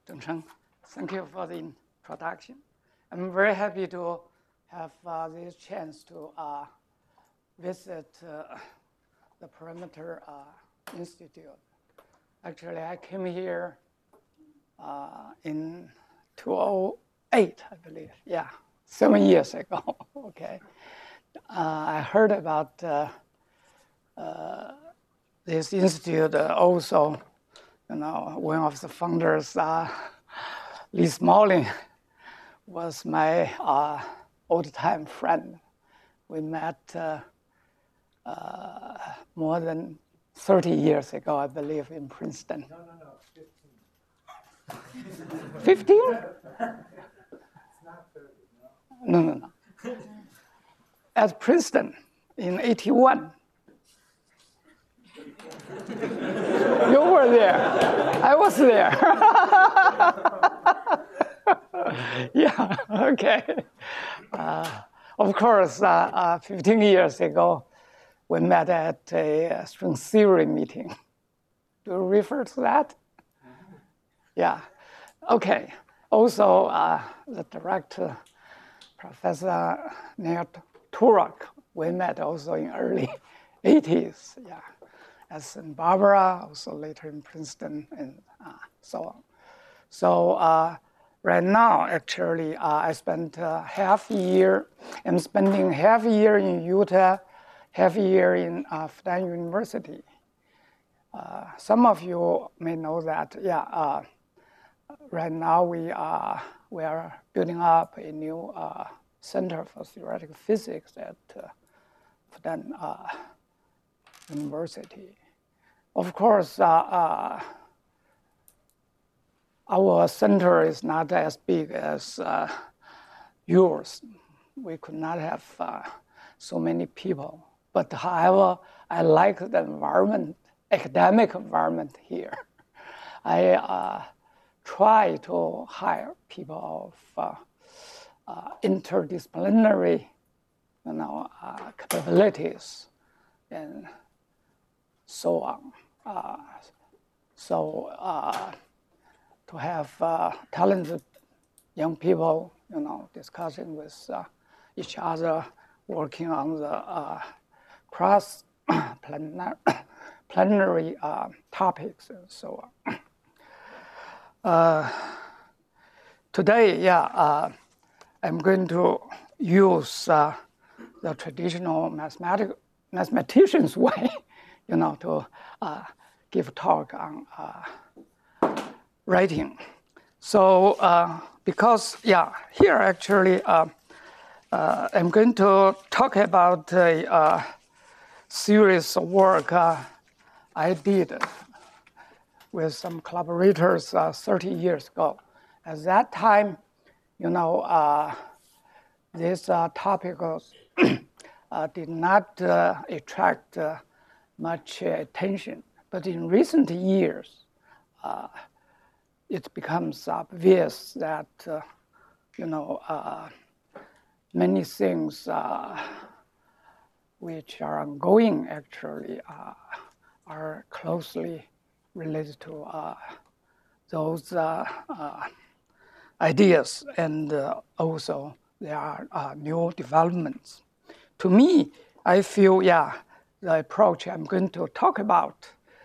Dongcheng. Thank you for the introduction. I'm very happy to have this chance to visit the Perimeter Institute. Actually, I came here in 2008, I believe. Yeah, 7 years ago. Okay. I heard about this institute also. One of the founders, Lee Smolin, was my old-time friend. We met more than 30 years ago, I believe, in Princeton. No, 15. 15? It's not 30, no. No. At Princeton in 81. You were there. I was there. Yeah, okay. Of course, 15 years ago, we met at a string theory meeting. Do you refer to that? Yeah. Okay. Also, the director, Professor Neil Turok, we met also in early 80s. Yeah. At St. Barbara, also later in Princeton, and so on. So right now, actually, I spent half a year. I'm spending half a year in Utah, half a year in Fudan University. Some of you may know that, yeah, right now we are building up a new Center for Theoretical Physics at Fudan University. Of course, our center is not as big as yours. We could not have so many people. But however, I like the environment, academic environment here. I try to hire people of interdisciplinary, capabilities, and so on. To have talented young people, discussing with each other, working on the cross-plenary topics and so on. Today, I'm going to use the traditional mathematician's way, to give a talk on writing. So because, here actually, I'm going to talk about a series of work I did with some collaborators 30 years ago. At that time, these topics did not attract much attention. But in recent years, it becomes obvious that, many things which are ongoing actually are closely related to those ideas, and also there are new developments. To me, I feel, the approach I'm going to talk about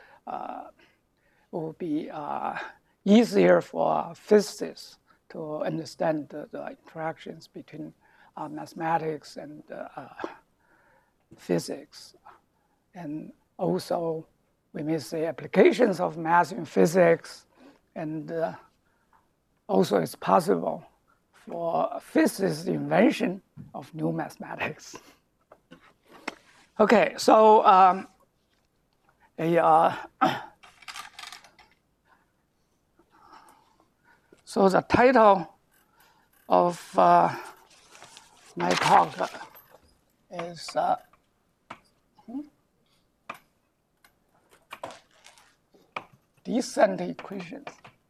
will be easier for physicists to understand the interactions between mathematics and physics. And also, we may say applications of math in physics, and also it's possible for physicists' invention of new mathematics. Okay, so so the title of my talk is descent equations.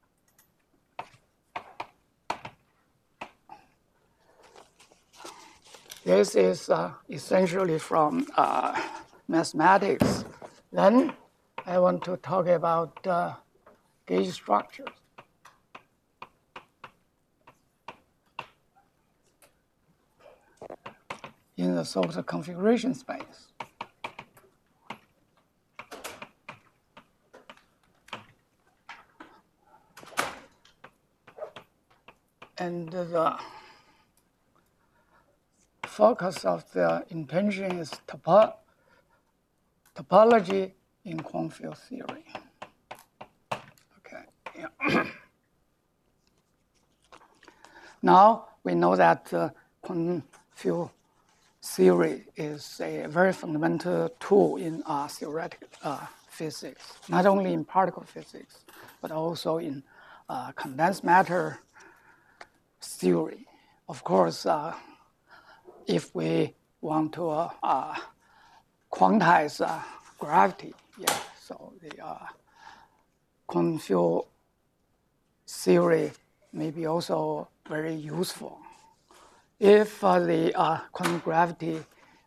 This is essentially from mathematics. Then I want to talk about gauge structures. in the so-called configuration space. And the focus of the intention is topology in quantum field theory. Okay. Yeah. Now we know that quantum field theory is a very fundamental tool in theoretical physics, not only in particle physics, but also in condensed matter theory. Of course, if we want to quantize gravity, yeah, so the quantum field theory may be also very useful. If the quantum gravity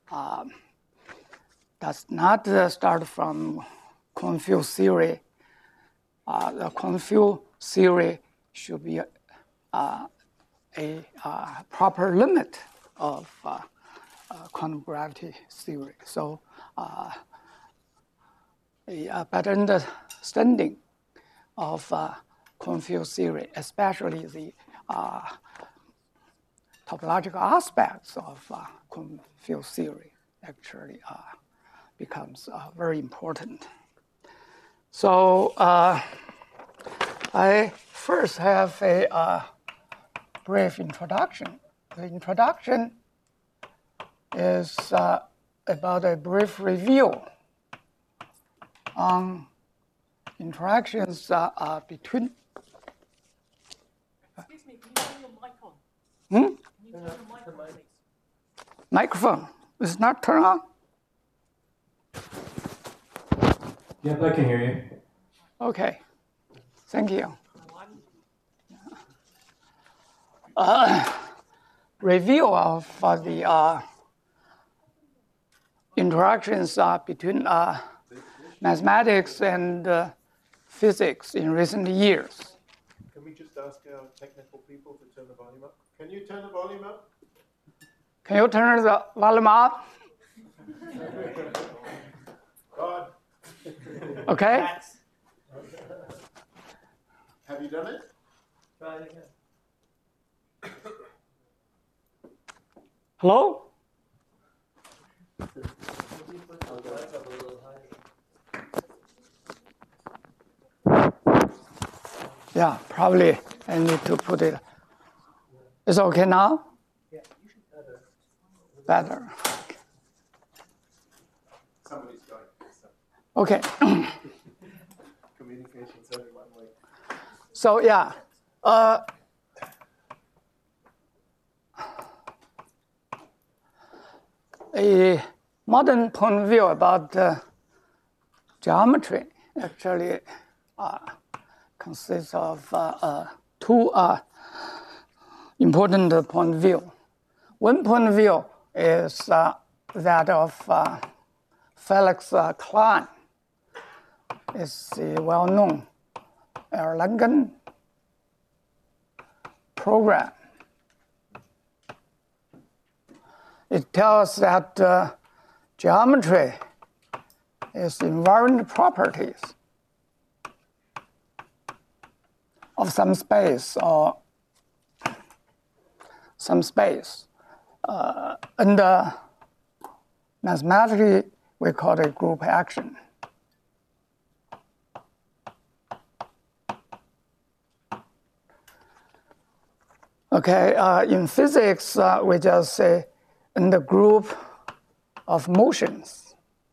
does not start from quantum field theory, the quantum field theory should be a proper limit of quantum gravity theory. So a better understanding of quantum field theory, especially the topological aspects of quantum field theory, actually becomes very important. So I first have a brief introduction. The introduction is about a brief review on interactions between. Excuse me, can you turn your mic on? Hmm? Can you turn your mic on, please? Microphone is not turned on. Yep, I can hear you. Okay, thank you. Review of the interactions between mathematics and physics in recent years. Can we just ask our technical people to turn the volume up? Can you turn the volume up? Can you turn the volume up? God. Okay. Have you done it? Try it again. Hello? Yeah, probably I need to put it. It's okay now? Yeah, you should Better. Somebody's got it. So Okay. communication's only one way. So yeah, a modern point of view about geometry actually consists of two important point of view. One point of view is that of Felix Klein. It's the well-known Erlangen program. It tells that geometry is invariant properties of some space or some space. And mathematically, we call it group action. Okay, in physics, we just say in the group of motions.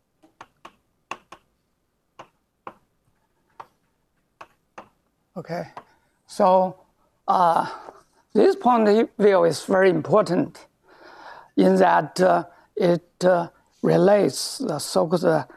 Okay, so this point of view is very important in that it relates the so-called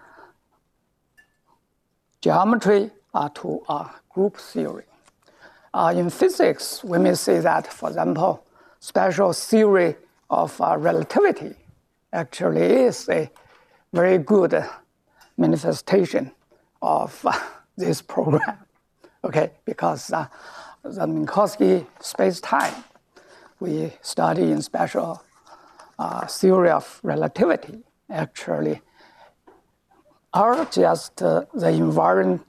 geometry to group theory. In physics, we may say that, for example, special theory of relativity actually is a very good manifestation of this program. Okay, because the Minkowski space-time we study in special theory of relativity actually are just the invariant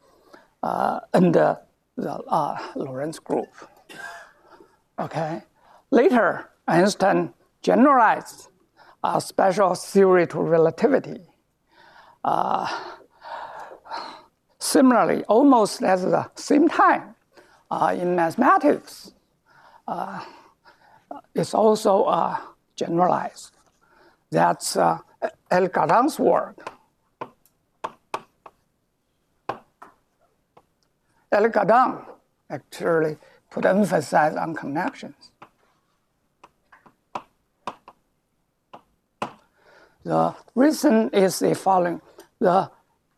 under the Lorentz group. Okay. Later, Einstein generalized a special theory to relativity. Similarly, almost at the same time, in mathematics, it's also generalized. That's El-Gadan's work. El-Gadan actually put emphasis on connections. The reason is the following. The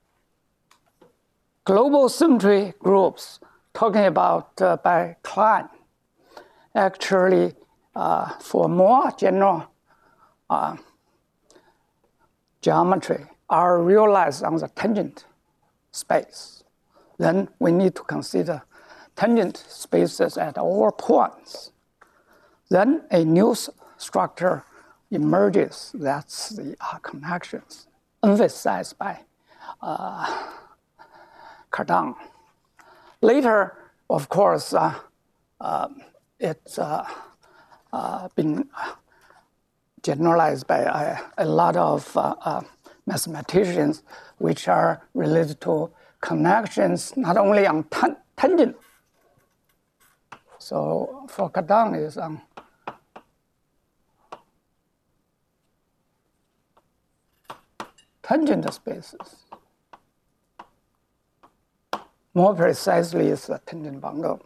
global symmetry groups talking about by Klein actually for more general geometry are realized on the tangent space. Then we need to consider tangent spaces at all points. Then a new structure emerges. That's the connections emphasized by Cardan. Later, of course, it's been generalized by a lot of mathematicians, which are related to connections not only on tangent. So for Cardan is on tangent spaces. More precisely, is the tangent bundle.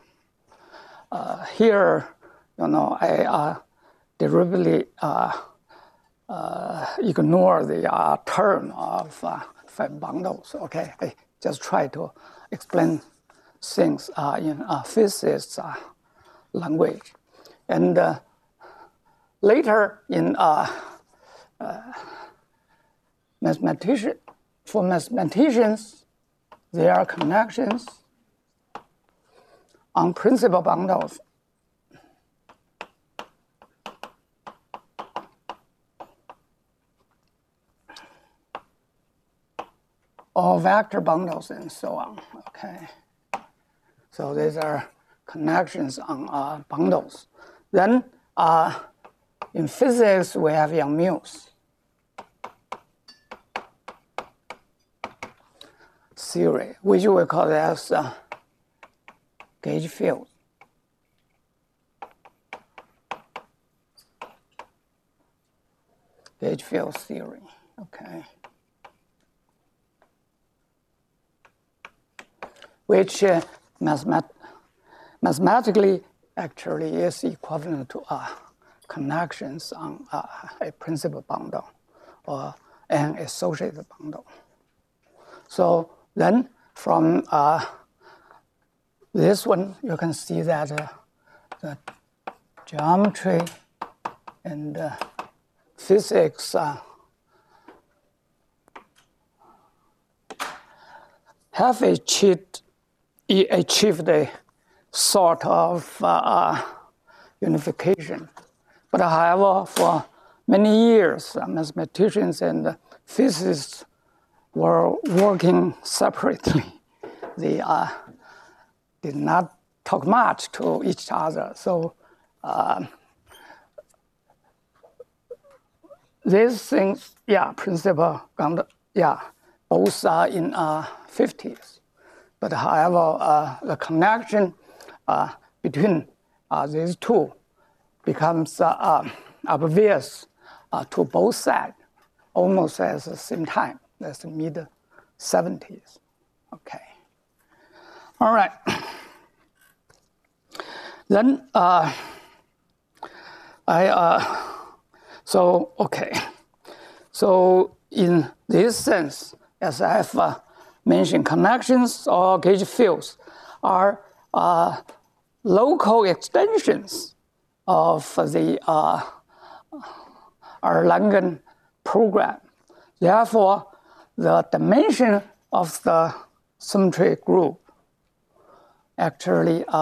Here, I deliberately ignore the term of five bundles. Okay, I just try to explain things in physicist language. And later in for mathematicians, there are connections on principal bundles. Or vector bundles and so on, okay? So these are connections on bundles. Then in physics, we have Yang-Mills theory, which we call as gauge field. Gauge field theory, okay? Which mathematically actually is equivalent to connections on a principal bundle or an associated bundle. So then from this one, you can see that the geometry and physics have achieved a sort of unification. But however, for many years, mathematicians and physicists were working separately. They did not talk much to each other. So these things, principal, both are in 50s. But however, the connection between these two becomes obvious to both sides almost at the same time. That's the mid-70s. Okay. All right. Then So in this sense, as I have mentioned, connections or gauge fields are local extensions of the Erlangen program. Therefore, the dimension of the symmetry group actually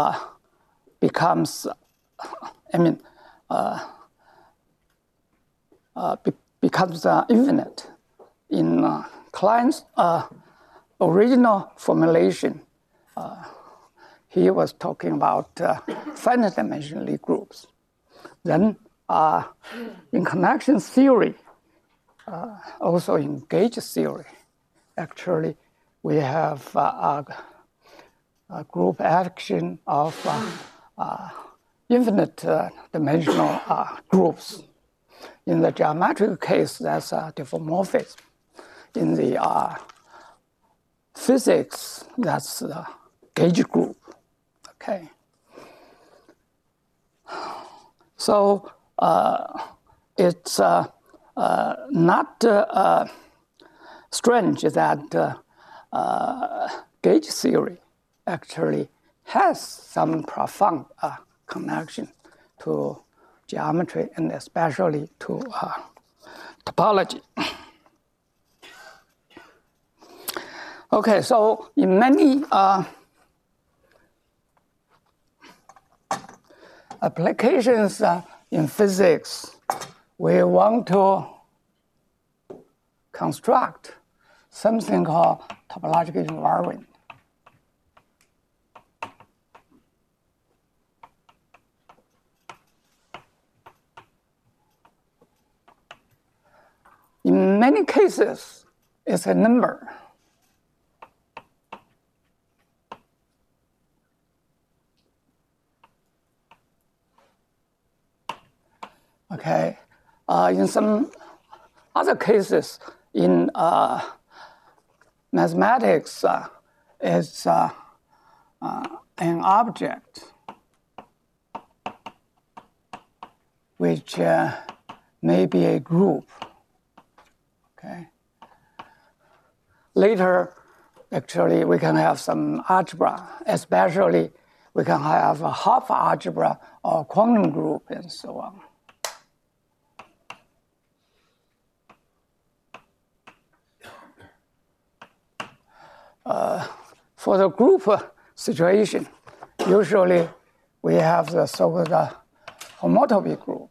becomes infinite. In Klein's original formulation, he was talking about finite dimensional Lie groups. Then in connection theory, also in gauge theory, actually, we have a group action of infinite dimensional groups. In the geometric case, that's diffeomorphism. In the physics, that's the gauge group. Okay. So it's not strange that gauge theory actually has some profound connection to geometry and especially to topology. Okay, so in many applications in physics, we want to construct something called topological invariant. In many cases, it's a number. Okay, in some other cases, in mathematics, it's an object which may be a group. Okay. Later, actually, we can have some algebra, especially we can have a half algebra or quantum group and so on. For the group situation, usually we have the so-called homotopy group.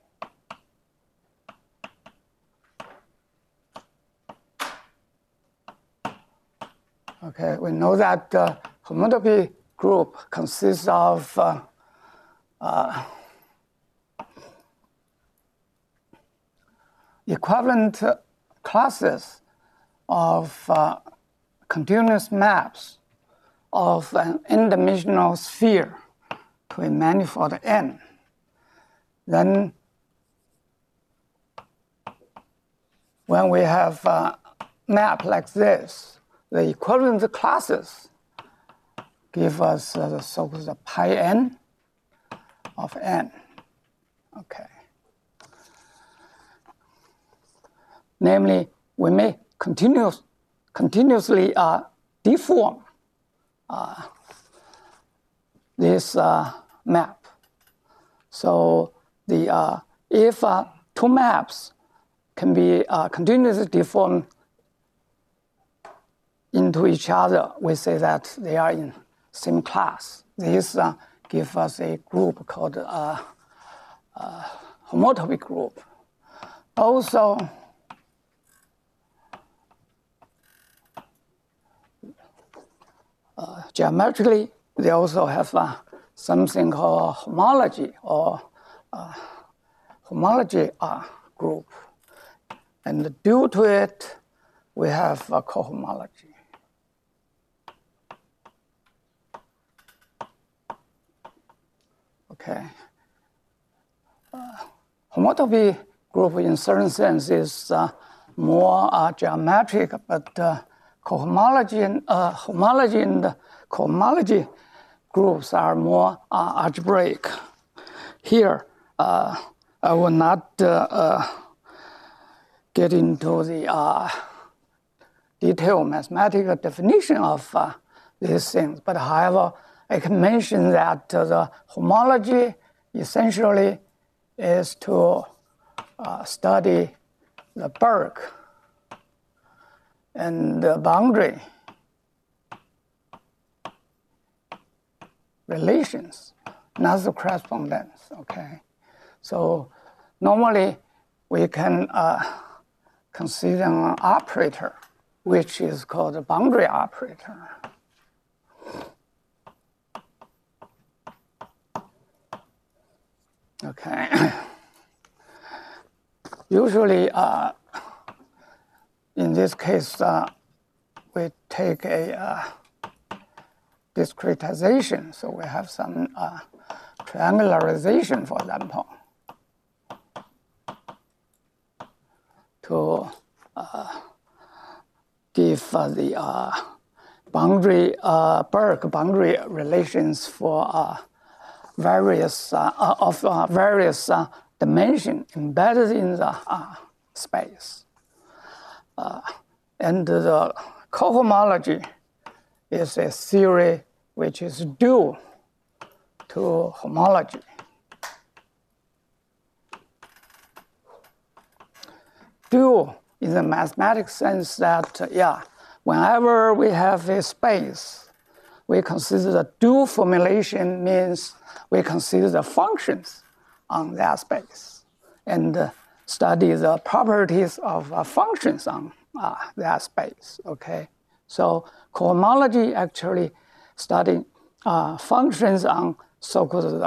Okay, we know that the homotopy group consists of equivalent classes of continuous maps of an n-dimensional sphere to a manifold n. Then when we have a map like this, the equivalent classes give us the so-called pi n of n. Okay. Namely, we may continuously deform this map. So the if two maps can be continuously deformed into each other, we say that they are in same class. This gives us a group called homotopy group. Also, geometrically, they also have something called homology or homology group. And due to it, we have cohomology. Okay. Homotopy group in certain sense is more geometric, but cohomology and homology and cohomology groups are more algebraic. Here, I will not get into the detailed mathematical definition of these things, but however, I can mention that the homology essentially is to study the Berg and the boundary relations, not the correspondence. Okay, so normally we can consider an operator, which is called a boundary operator. Okay. Usually, in this case, we take a discretization, so we have some triangularization, for example, to give the boundary Berg boundary relations for various dimension embedded in the space. And the cohomology is a theory which is due to homology. Due in the mathematical sense that, whenever we have a space, we consider the due formulation means we consider the functions on that space and study the properties of functions on that space, okay? So cohomology actually studying functions on so-called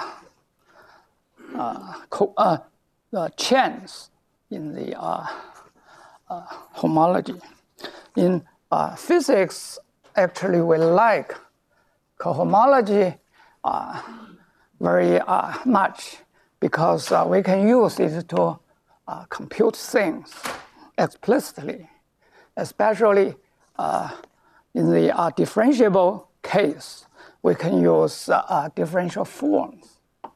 the chains in the homology. In physics, actually we like cohomology very much because we can use it to compute things explicitly, especially in the differentiable case, we can use differential forms.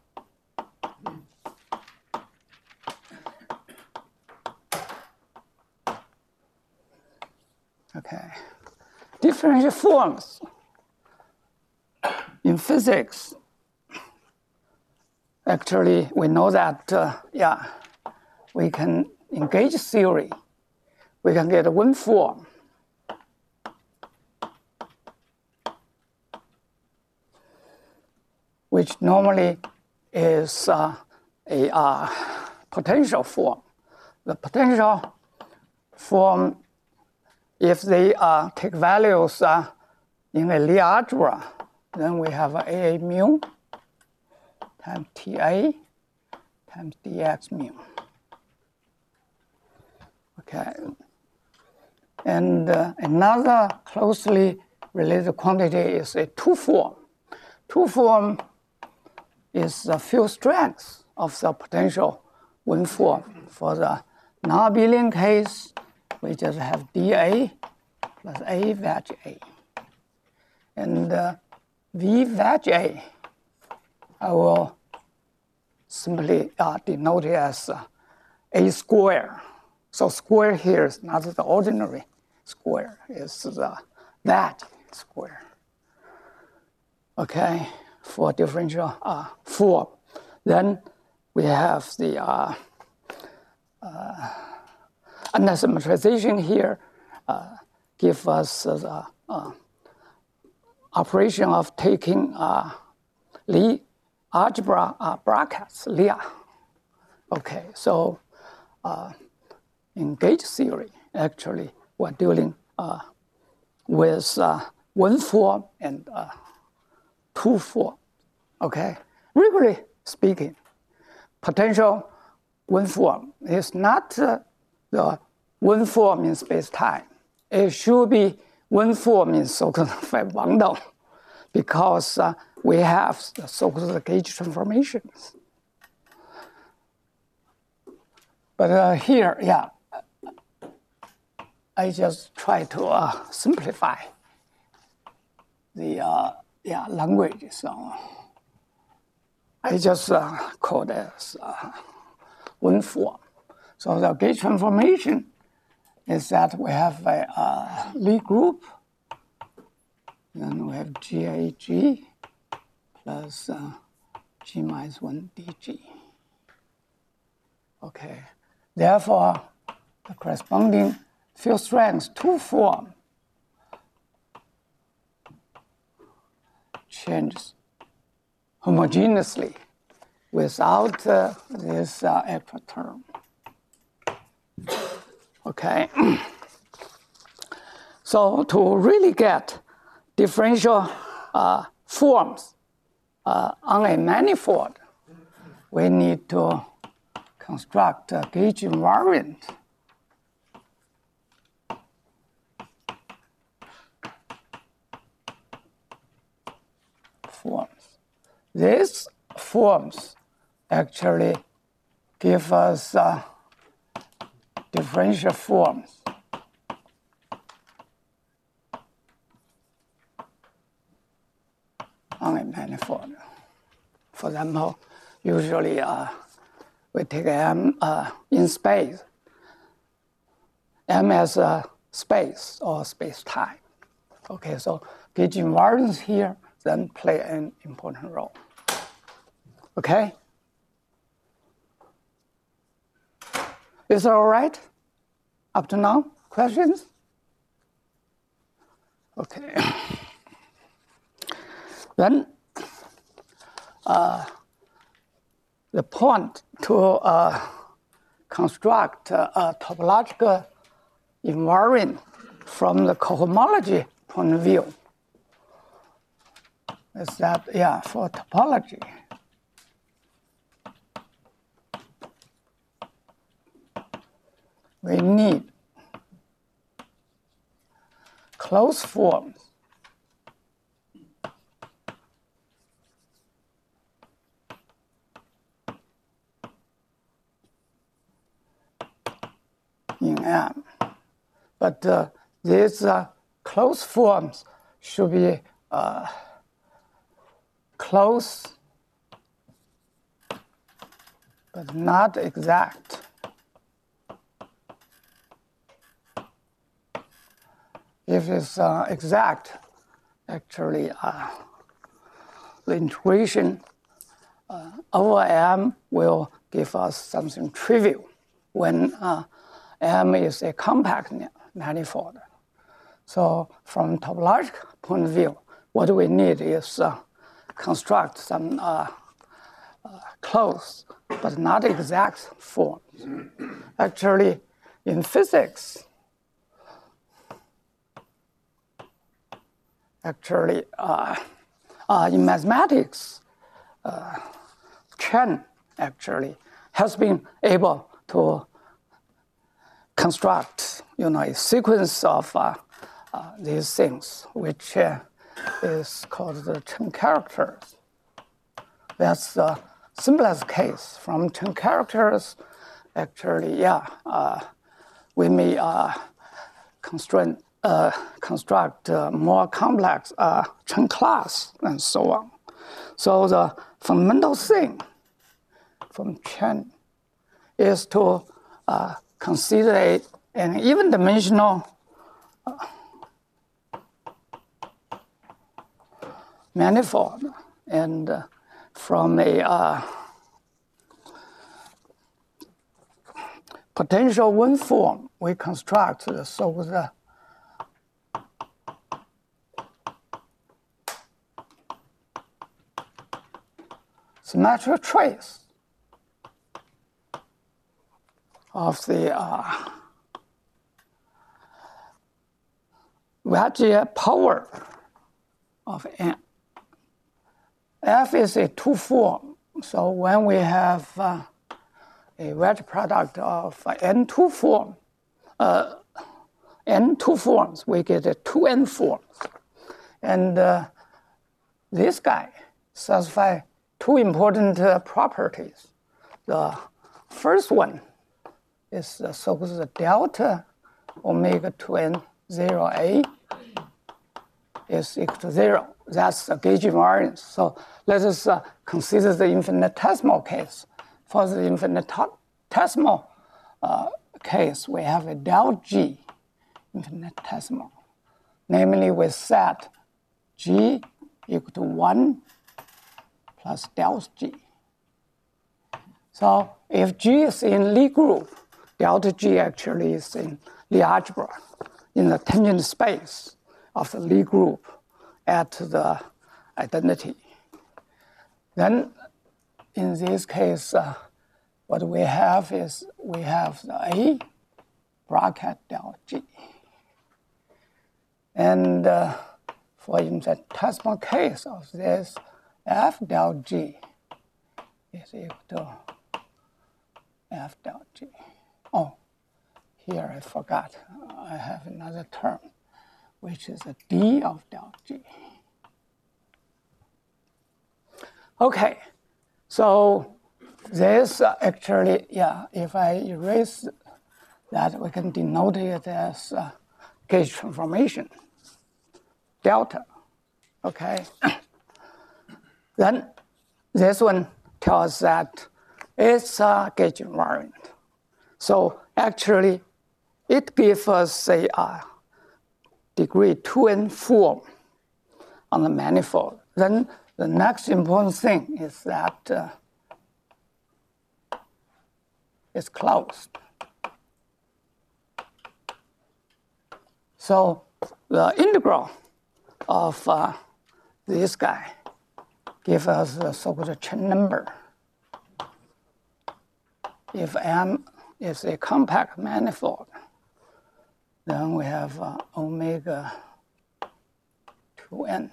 Okay, differential forms in physics. Actually, we know that we can engage theory. We can get one form. Which normally is a potential form. The potential form, if they take values in a Lie algebra, then we have AA mu times TA times dx mu. Okay. And another closely related quantity is a two-form. Two-form is the field strength of the potential one form. For the non-abelian case, we just have dA plus A vec A. And V vec A, I will simply denote it as A square. So square here is not the ordinary square, it's the vec square. Okay, for differential form. Then we have the anasymetrization here give us the operation of taking Lie algebra brackets, Lie. Okay, so in gauge theory, actually, we're dealing with one form and two form. Okay, regularly speaking, potential one form is not the one form in space-time. It should be one form in so-called Wang-Dong, because we have the so-called gauge transformations. But here, I just try to simplify the language. So I just call it as one form. So the gauge transformation is that we have a Lie group, then we have GAG plus G minus 1 DG. Okay, therefore, the corresponding field strength two form changes homogeneously without this extra term. Okay. So to really get differential forms on a manifold, we need to construct a gauge invariant forms. These forms actually give us differential forms on a manifold. For example, usually we take M in space, M as a space or space-time. Okay, so gauge invariance here then play an important role. Okay? Is that all right? Up to now? Questions? Okay. Then the point to construct a topological invariant from the cohomology point of view is that, for topology, we need closed forms in M. But these closed forms should be close but not exact. If it's exact, actually the integration over M will give us something trivial when M is a compact manifold. So from topological point of view, what we need is construct some close but not exact forms. Actually, in physics, in mathematics, Chen actually has been able to construct, a sequence of these things, which is called the Chen characters. That's the simplest case. From Chen characters, actually, we may construct more complex Chen class and so on. So the fundamental thing from Chen is to consider an even-dimensional manifold, and from a potential one form, we construct the so-called symmetric trace of the wedge power of N. F is a two form, so when we have a wedge product of N2 form, N2 forms, we get a 2N forms. And this guy satisfies two important properties. The first one is the so-called delta omega 2N 0A is equal to 0. That's the gauge invariance. So let us consider the infinitesimal case. For the infinitesimal case, we have a del G infinitesimal. Namely, we set G equal to 1 plus del G. So if G is in Lie group, delta G actually is in Lie algebra, in the tangent space of the Lie group at the identity. Then in this case, what we have is we have the A bracket del G. And for infinitesimal case of this, F del G is equal to F del G. Oh, here I forgot. I have another term, which is a D of del G. Okay, so this actually, yeah, if I erase that, we can denote it as gauge transformation, delta, okay? Then this one tells that it's a gauge invariant. So actually, it gives us a degree 2n form on the manifold. Then the next important thing is that it's closed. So the integral of this guy gives us the so-called Chen number. If M is a compact manifold, then we have omega 2n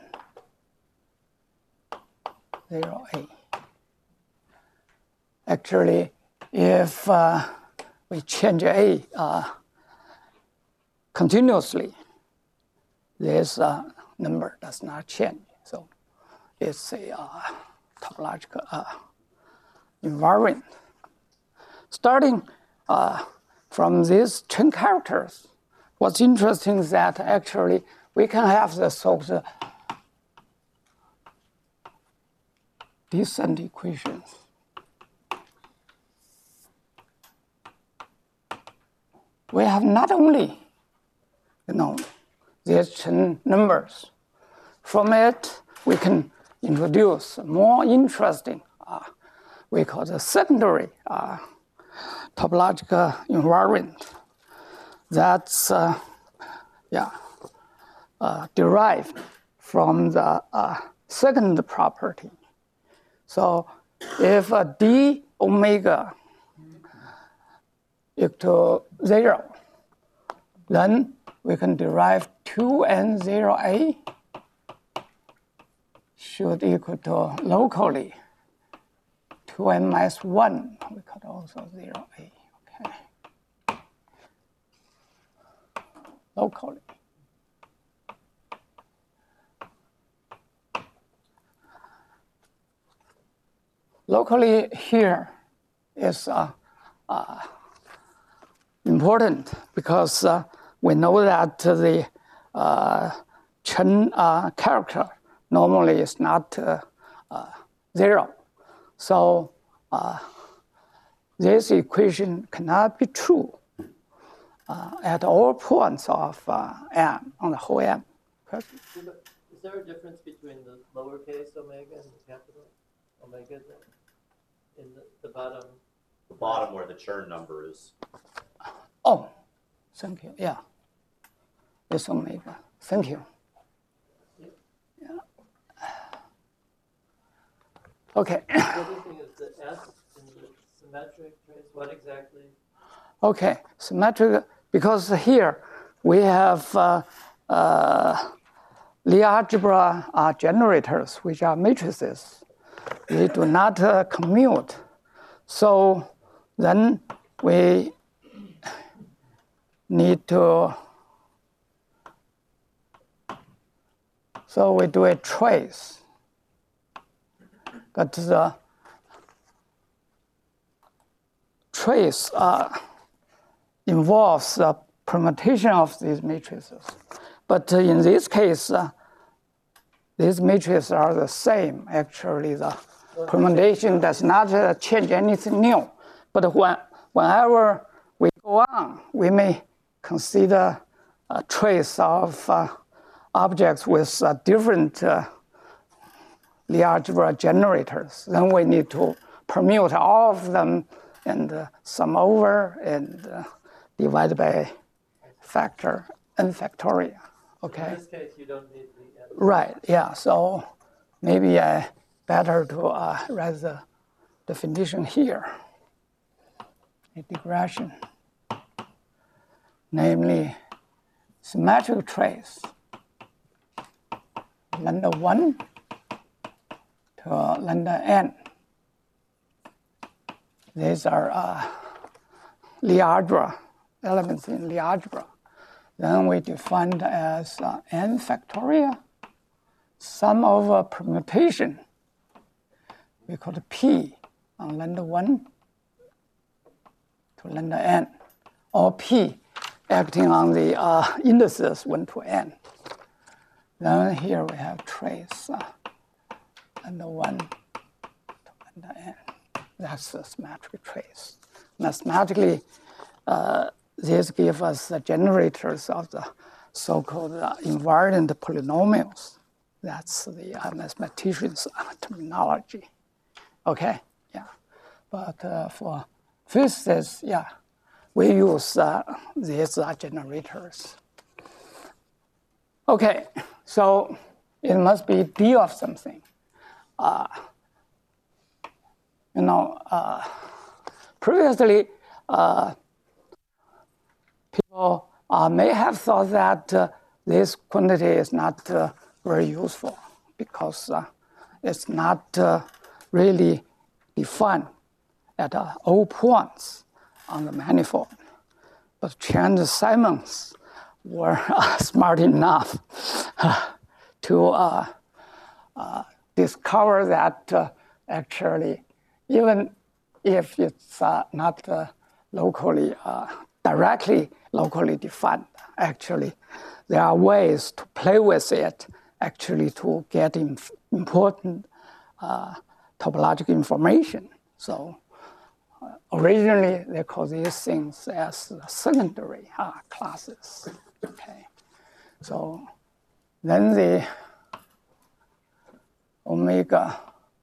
0a. Actually, if we change A continuously, this number does not change. So it's a topological invariant. Starting from these Chen characters, what's interesting is that actually we can have the so-called descent equations. We have not only, these Chen numbers. From it, we can introduce more interesting, we call the secondary topological invariant. That's derived from the second property. So if d omega equal to 0, then we can derive 2n0a should equal to locally 2n minus 1, we could also 0a, okay? Locally. Locally here is important because we know that the Chen character normally is not 0. So this equation cannot be true at all points of M, on the whole M. Is there a difference between the lowercase omega and the capital omega in the bottom? The bottom where the Chern number is. Oh, thank you. Yeah, it's omega. Thank you. Yeah. Okay. The other thing is the S in the symmetric trace. What exactly? Okay, symmetric, because here we have Lie algebra generators, which are matrices. They do not commute. So then we need to, so we do a trace. But the trace involves the permutation of these matrices. But in this case, these matrices are the same. Actually, the permutation does not change anything new. But whenever we go on, we may consider a trace of objects with different Lie algebra generators. Then we need to permute all of them and sum over and divide by factor n factorial. Okay. In this case, you don't need the n. Right. Yeah. So maybe I better to write the definition here. A digression. namely symmetric trace lambda 1 to lambda n. These are Lie algebra, elements in Lie algebra. Then we defined as n factorial, sum over permutation. We call it P on lambda 1 to lambda n, or P acting on the indices 1 to n. Then here we have trace lambda 1 to lambda n. That's the symmetric trace. Mathematically, these give us the generators of the so-called invariant polynomials. That's the mathematician's terminology. Okay, yeah. But for physicists, yeah, we use these generators. Okay, so it must be D of something. Previously, people may have thought that this quantity is not very useful because it's not really defined at all points on the manifold. But Chen and Simons were smart enough to discover that actually, even if it's not locally, directly locally defined, actually, there are ways to play with it, actually to get important topological information. So originally, they call these things as secondary classes. Okay, so then the omega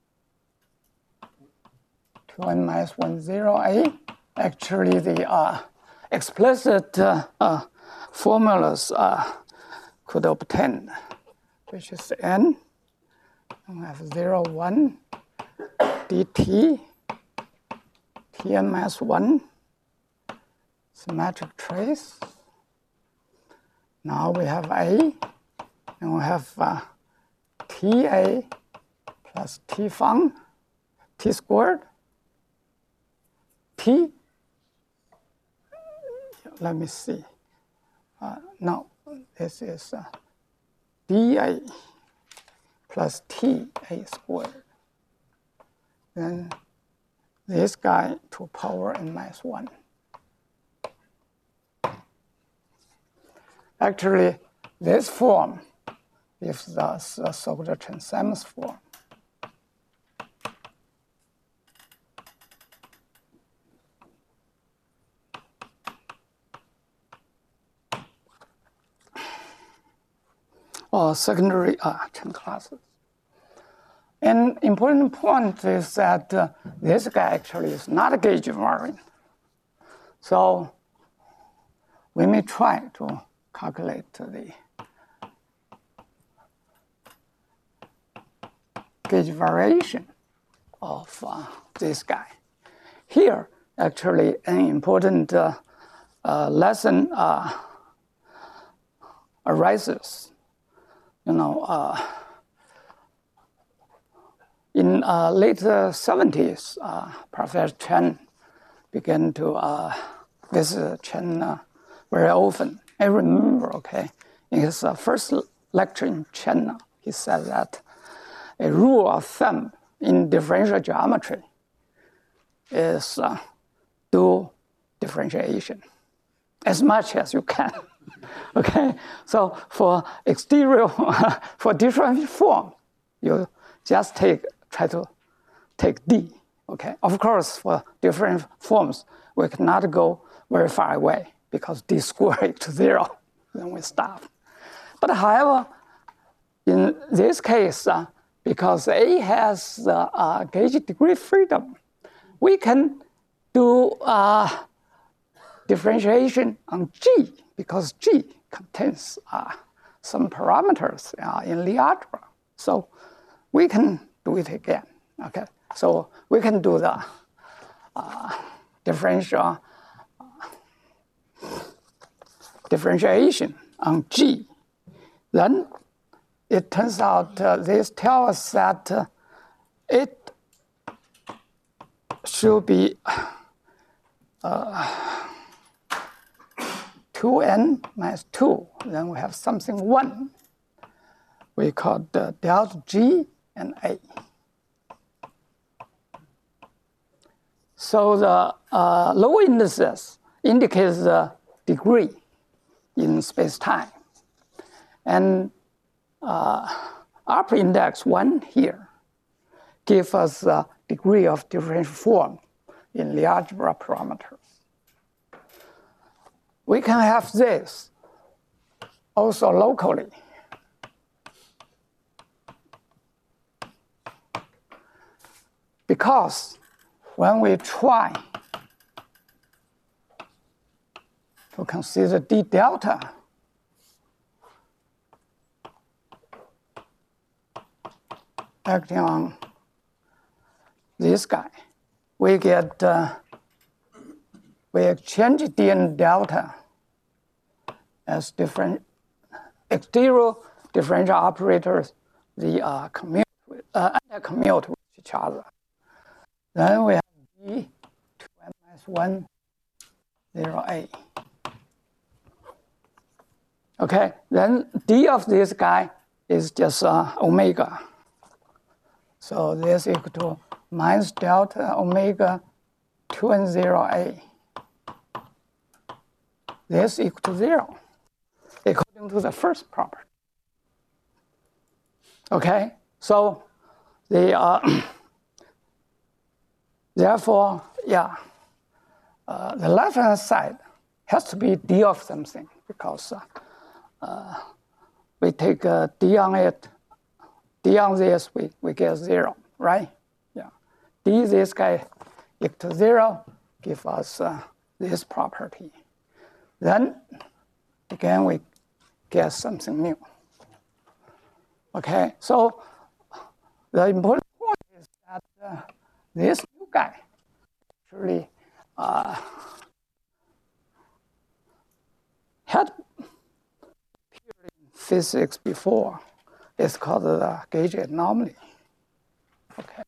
2n minus 1, 0a, actually the explicit formulas could obtain, which is n, and we have 0, 1, dt, tn minus 1, symmetric trace. Now we have a, and we have ta plus t fun, t squared, t, let me see. No, this is dA plus ta squared. Then this guy to power n minus 1. Actually, this form is the so-called Chern-Simons form. Or secondary Chern classes. An important point is that this guy actually is not a gauge invariant. So we may try to calculate the gauge variation of this guy. Here, actually, an important lesson arises. In late 70s, Professor Chen began to visit Chen very often. I remember, okay, in his first lecture in China, he said that a rule of thumb in differential geometry is do differentiation as much as you can. Okay, so for exterior, for different form, you just try to take D. Okay, of course, for different forms, we cannot go very far away because D squared to 0, then we stop. But however, in this case, because A has the gauge degree freedom, we can do differentiation on G because G contains some parameters in Lie algebra. So we can do it again. Okay, so we can do the differentiation on G, then it turns out this tells us that it should be 2n minus 2. Then we have something 1. We call the delta G and A. So the low indices indicates the degree in space-time. And upper index 1 here gives us the degree of differential form in the algebra parameters. We can have this also locally. Because when we try to consider d delta, acting on this guy, we get we exchange d and delta as different exterior differential operators. They are commute with each other. Then we have d 2n minus 1, 0a. Okay, then d of this guy is just omega. So this is equal to minus delta omega 2n 0a. This is equal to 0, according to the first property. Okay, so the therefore, yeah, the left-hand side has to be d of something because we take d on it, d on this, we get 0, right? Yeah, d this guy equal to 0 give us this property. Then again we get something new. Okay, so the important point is that this new guy actually had appeared in physics before. It's called the gauge anomaly. Okay,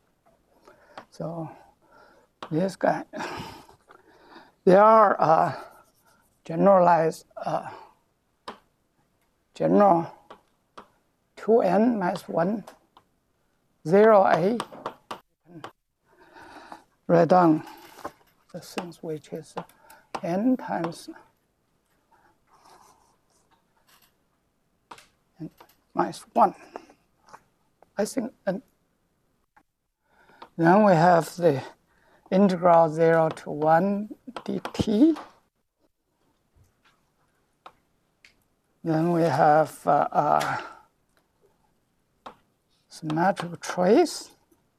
so this guy, there are generalized general 2n minus 1, 0a. Write down the things which is n times n minus 1. I think, and then we have the integral 0 to 1 dt. Then we have symmetric trace.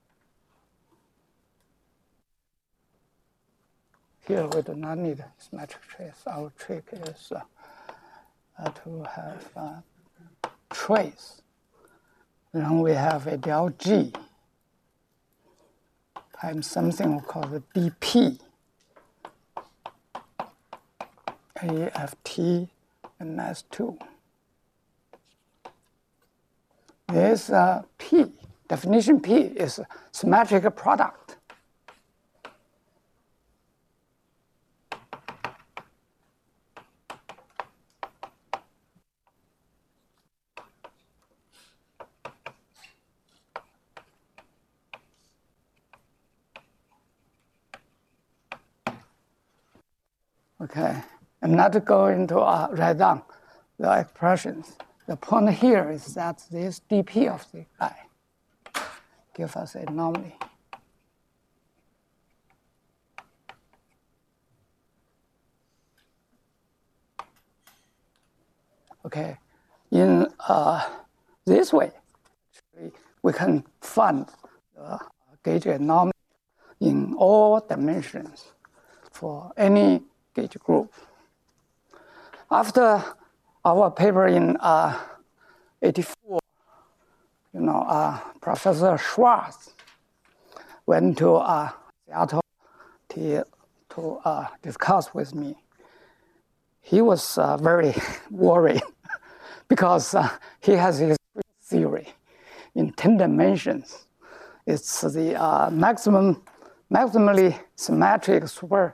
Here we do not need symmetric trace. Our trick is to have trace. Then we have a del G times something we call the dP, AFT and minus 2. This P, definition P is a symmetric product. Okay, I'm not going to write down the expressions. The point here is that this dP of the guy gives us an anomaly. Okay, in this way, actually, we can find the gauge anomaly in all dimensions for any gauge group. After our paper in '84, Professor Schwartz went to Seattle to discuss with me. he was very worried because he has his theory in 10 dimensions. It's the maximally symmetric super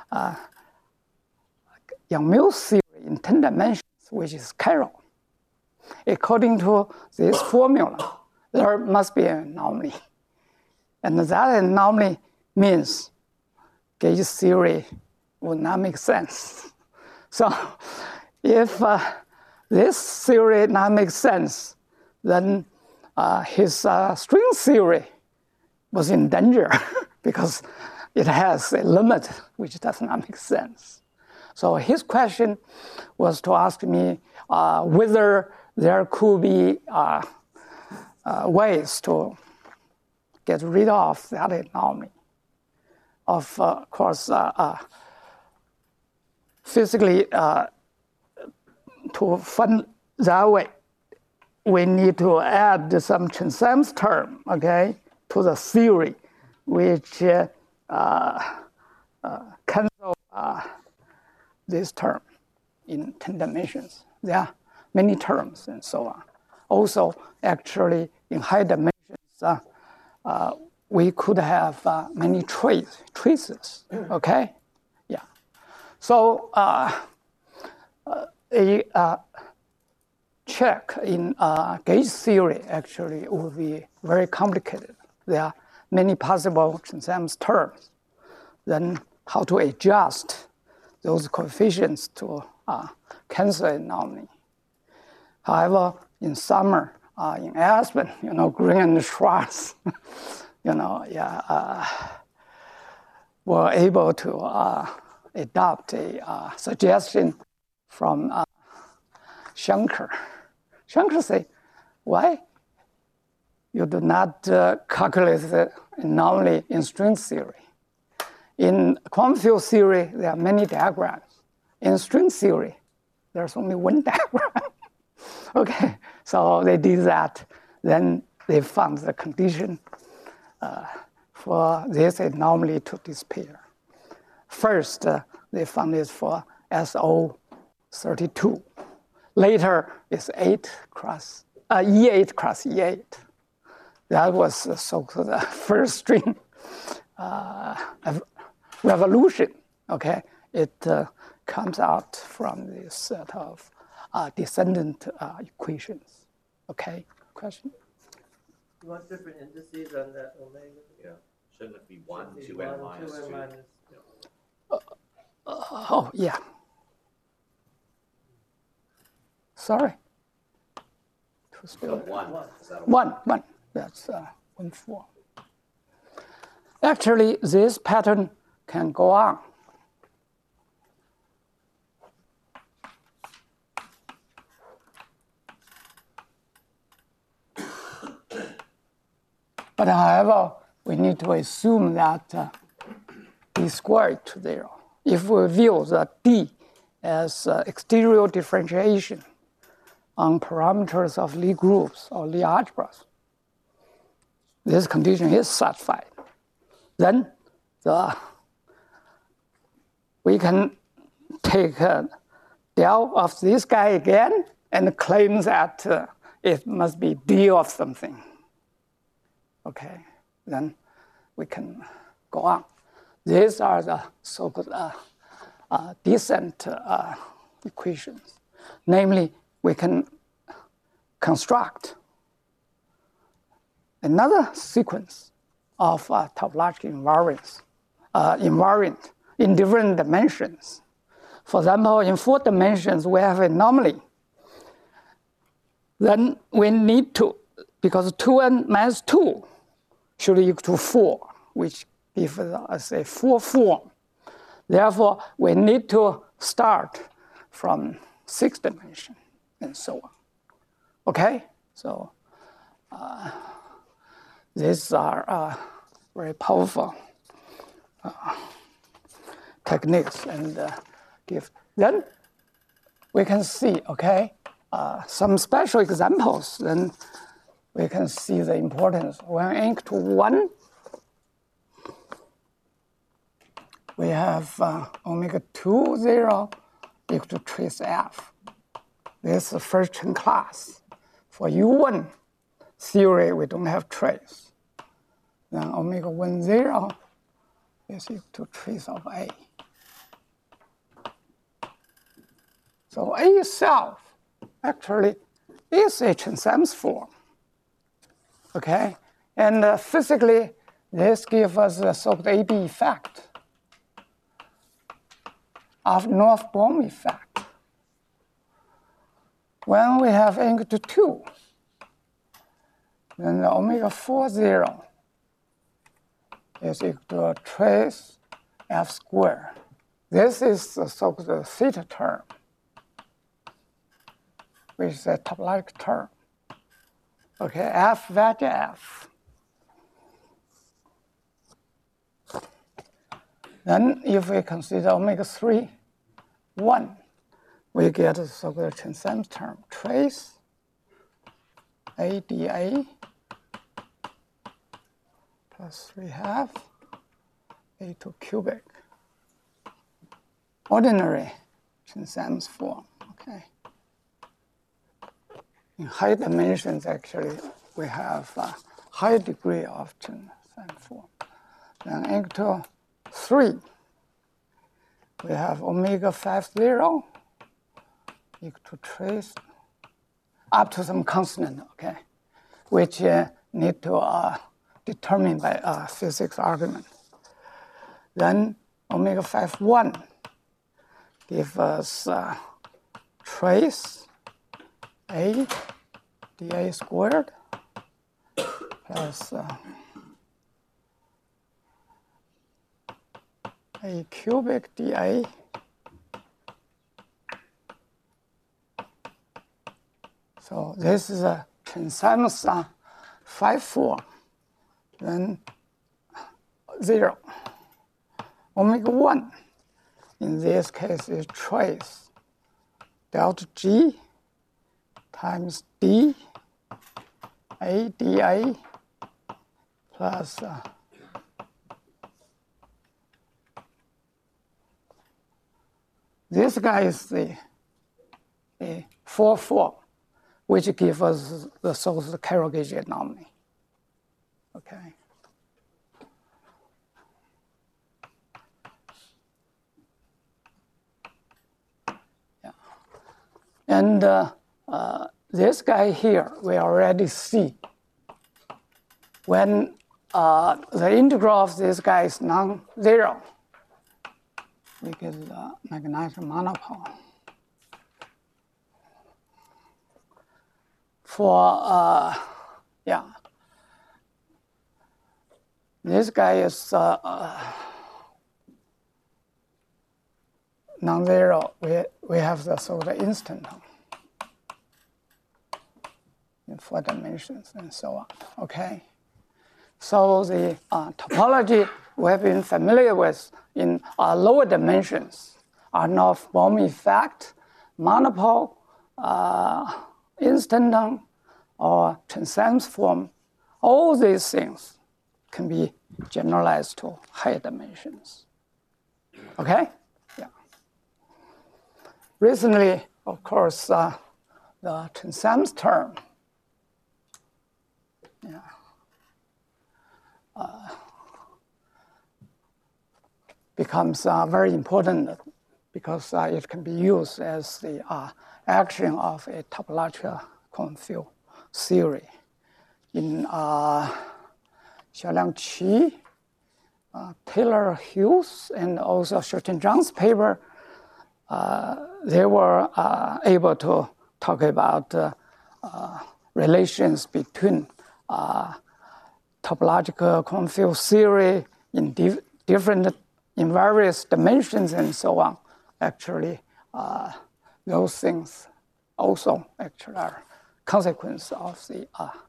Yang-Mills theory in 10 dimensions, which is chiral. According to this formula, there must be an anomaly. And that anomaly means gauge theory would not make sense. So if this theory not make sense, then his string theory was in danger because it has a limit which does not make sense. So his question was to ask me whether there could be ways to get rid of that anomaly. Of course, physically, to find that way, we need to add some Chern-Simons term, okay, to the theory, which cancel this term in 10 dimensions. There are many terms and so on. Also, actually, in high dimensions, we could have many traces, okay? Yeah. So a check in gauge theory actually would be very complicated. There are many possible Chern-Simons terms. Then how to adjust those coefficients to cancel anomaly. However, in summer, in Aspen, Green and Schwartz, were able to adopt a suggestion from Shanker. Shanker said, why you do not calculate the anomaly in string theory? In quantum field theory, there are many diagrams. In string theory, there's only one diagram. Okay, so they did that. Then they found the condition for this anomaly to disappear. First, they found it for SO32. Later, it's E8 cross E8. That was the so-called first string revolution. Okay, it comes out from this set of descendant equations. Okay, question? You want different indices on that omega? Yeah. Shouldn't it be 1, Should be 2n 1, minus 2n 2? minus. Oh, yeah. Sorry. So 1. Is that a One. That's 1, 4. Actually, this pattern can go on. But however, we need to assume that d squared to 0. If we view the d as exterior differentiation on parameters of Lie groups or Lie algebras, this condition is satisfied. Then we can take del of this guy again and claim that it must be d of something. Okay, then we can go on. These are the so-called descent equations. Namely, we can construct another sequence of topological invariant in different dimensions. For example, in 4 dimensions, we have anomaly. Then we need to, because 2n minus 2 should equal to 4, which gives us a 4 form. Therefore, we need to start from 6 dimension and so on. Okay, so these are very powerful techniques and give. Then we can see, okay, some special examples. Then we can see the importance. When n equal to 1, we have omega 2, 0 equal to trace F. This is the first chain class. For U1 theory, we don't have trace. Then omega 1, 0 is equal to trace of A. So A itself actually is a Chern-Simons form. Okay? And physically, this gives us the so-called AB effect of Nussbaum effect. When we have n equal to 2, then the omega 4, 0 is equal to a trace F squared. This is the so-called theta term, which is a topological term. Okay, F vector F. Then if we consider omega 3, 1, we get the so-called Chern-Simons term, trace ADA plus 3/2 A2 cubic. Ordinary Chern-Simons form, okay. In high dimensions, actually, we have a high degree of Chern-Simons form. Then n equal to 3, we have omega 5, 0 equal to trace up to some constant, okay, which need to determine by a physics argument. Then omega 5, 1 give us trace A dA squared plus A cubic dA so this is a Chern-Simons 5 form, then 0. Omega 1 in this case is trace delta G times D A dA plus this guy is the 4 form, which gives us the so-called Carrel gauge anomaly. Okay. Yeah. And this guy here, we already see when the integral of this guy is non-zero, we get the magnetic monopole. For, this guy is non-zero. We have the so-called instanton in 4 dimensions and so on, okay? So the topology we have been familiar with in lower dimensions are Nussbaum effect, monopole, instanton, or Chern-Simons form. All these things can be generalized to higher dimensions. Okay? Yeah. Recently, of course, the Chern-Simons term becomes very important because it can be used as the action of a topological quantum field theory. In Xiaoliang Qi, Taylor Hughes, and also Shorten Zhang's paper, they were able to talk about relations between topological quantum field theory in in various dimensions and so on. Actually, those things also actually are consequence of the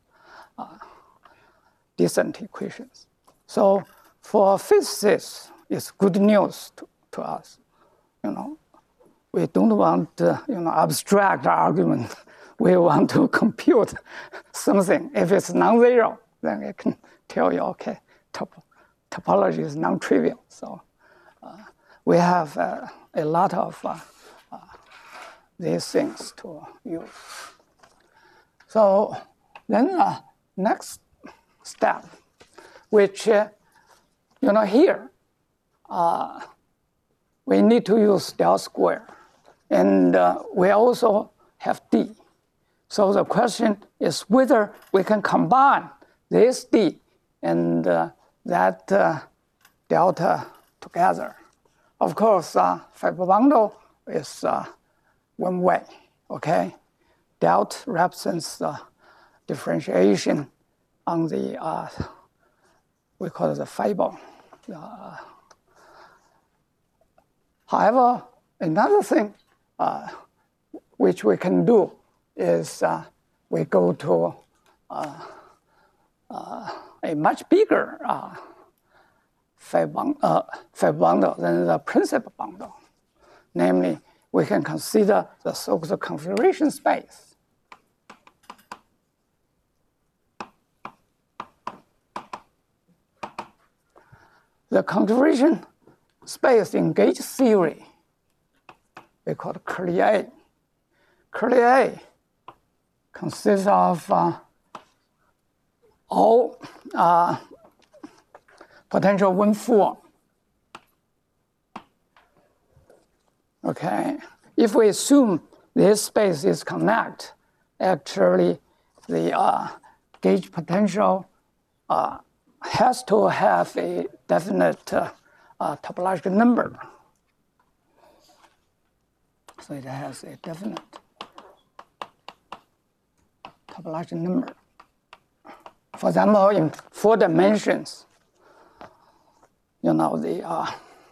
descent equations. So for physicists, it's good news to us. We don't want abstract argument. We want to compute something. If it's non-zero, then it can tell you, okay, topology is non-trivial. So we have a lot of these things to use. So then next step, which here we need to use del square, and we also have d. So the question is whether we can combine this d and that delta together. Of course, fiber bundle is one way, okay? Delta represents the differentiation on the, we call it the fiber. However, another thing which we can do is we go to a much bigger fiber bundle than the principal bundle. Namely, we can consider the so-called configuration space. The configuration space in gauge theory, we call it curly A. Curly A consists of all potential one form. Okay, if we assume this space is connect, actually the gauge potential has to have a definite topological number. So it has a definite topological number. For example, in 4 dimensions, the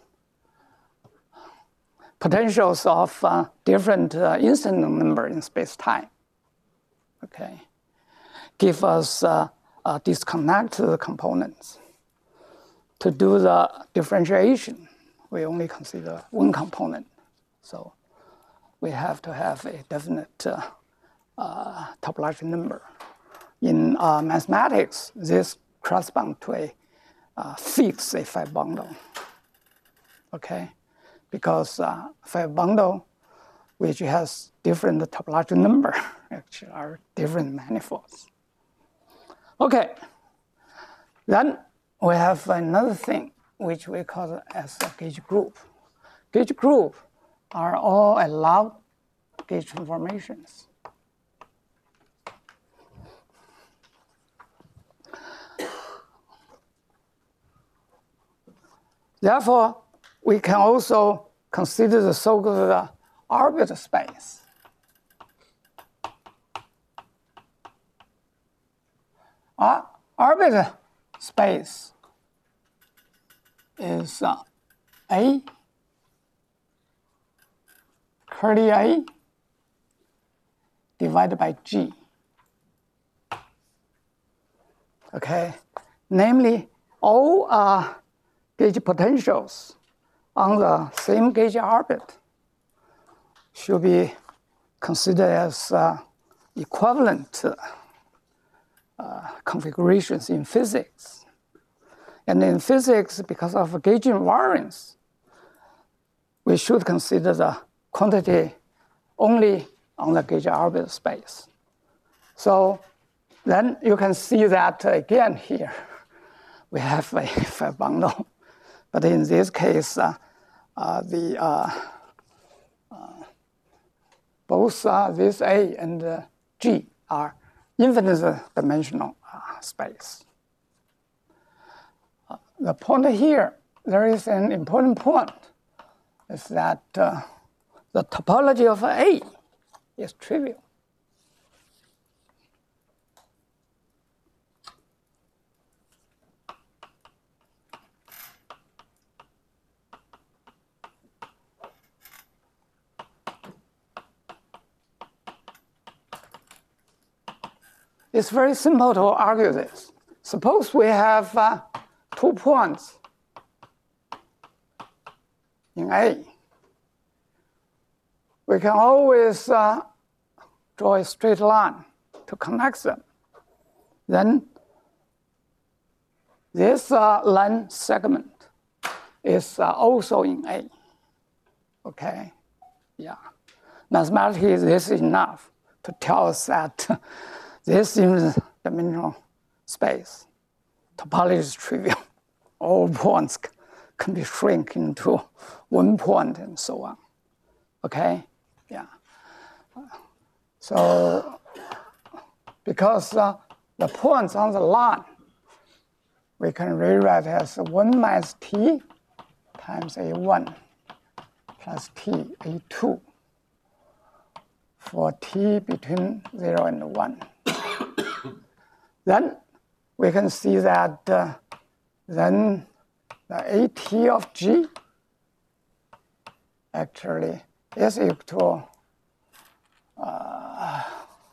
potentials of different instant number in space-time, okay, give us disconnect the components. To do the differentiation, we only consider one component. So we have to have a definite topological number. In mathematics, this corresponds to a fixed fiber bundle, okay? Because fiber bundle, which has different topological number, actually are different manifolds. Okay, then we have another thing which we call as a gauge group. Gauge group are all allowed gauge transformations. Therefore, we can also consider the so-called orbit space. Orbit space is A, curly A divided by G. Okay, namely all gauge potentials on the same gauge orbit should be considered as equivalent configurations in physics. And in physics, because of gauge invariance, we should consider the quantity only on the gauge orbit space. So then you can see that again here, we have a fiber bundle. But in this case, both this A and G are infinite dimensional space. The point here, there is an important point, is that the topology of A is trivial. It's very simple to argue this. Suppose we have 2 points in A. We can always draw a straight line to connect them. Then this line segment is also in A. Okay, yeah. mathematically, this is enough to tell us that this is dimensional space. Topology is trivial. All points can be shrunk into one point and so on. Okay? Yeah. So, because the points on the line, we can rewrite as 1 minus t times a1 plus t a2 for t between 0 and 1. Then we can see that then the at of g actually is equal to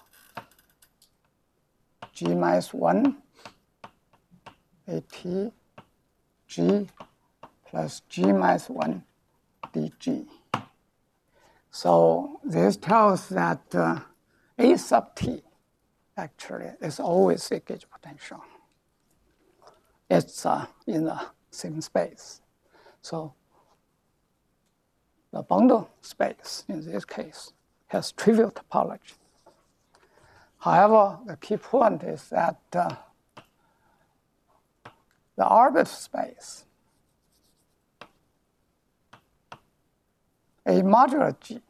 g minus 1 at g plus g minus 1 dg. So this tells that a sub t actually is always a gauge potential. It's in the same space. So the bundle space in this case has trivial topology. However, the key point is that the orbit space, a modular G,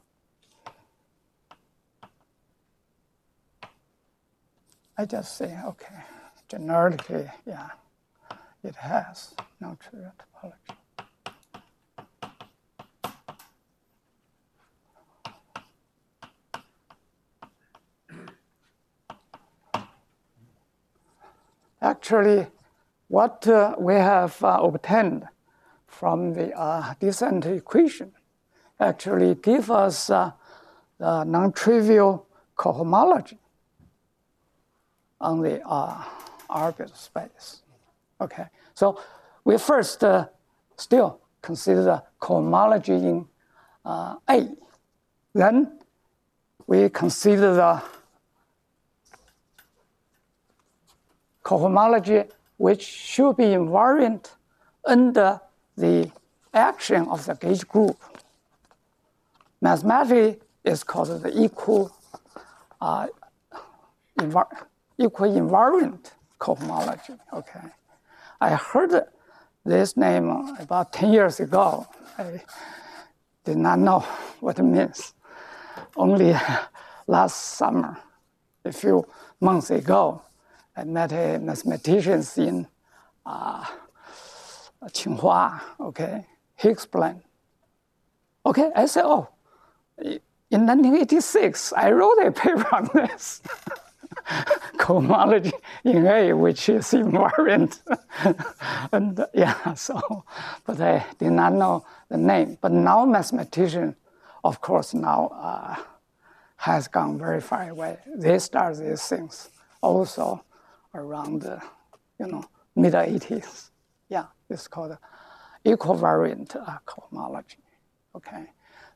I just say, okay, generically, yeah, it has non-trivial topology. Actually, what we have obtained from the descent equation actually gives us the non-trivial cohomology on the orbit space. Okay, so we first still consider the cohomology in A. Then we consider the cohomology which should be invariant under the action of the gauge group. Mathematically, it's called the equal invariant cohomology. Okay, I heard this name about 10 years ago. I did not know what it means. Only last summer, a few months ago, I met a mathematician in Tsinghua. Okay, he explained. Okay, I said, oh, in 1986, I wrote a paper on this. Cohomology in A, which is invariant. And yeah, so, but I did not know the name. But now mathematician, of course, now has gone very far away. They start these things also around the, mid-80s. Yeah, it's called equivariant cohomology. Okay,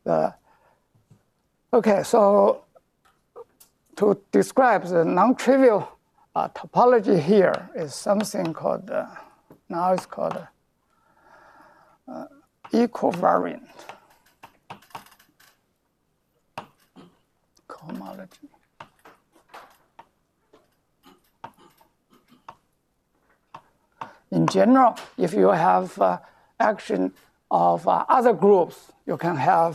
okay, so to describe the non-trivial topology here is something called, now it's called equivariant cohomology. In general, if you have action of other groups, you can have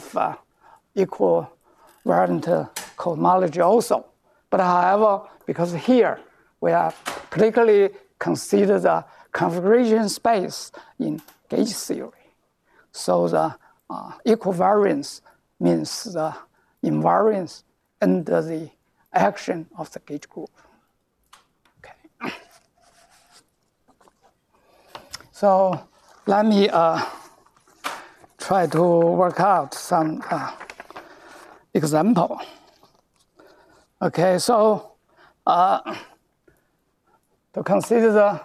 equivariant cohomology also. But however, because here we are particularly consider the configuration space in gauge theory. So the equivariance means the invariance under the action of the gauge group. Okay. So let me try to work out some example. Okay, so to consider the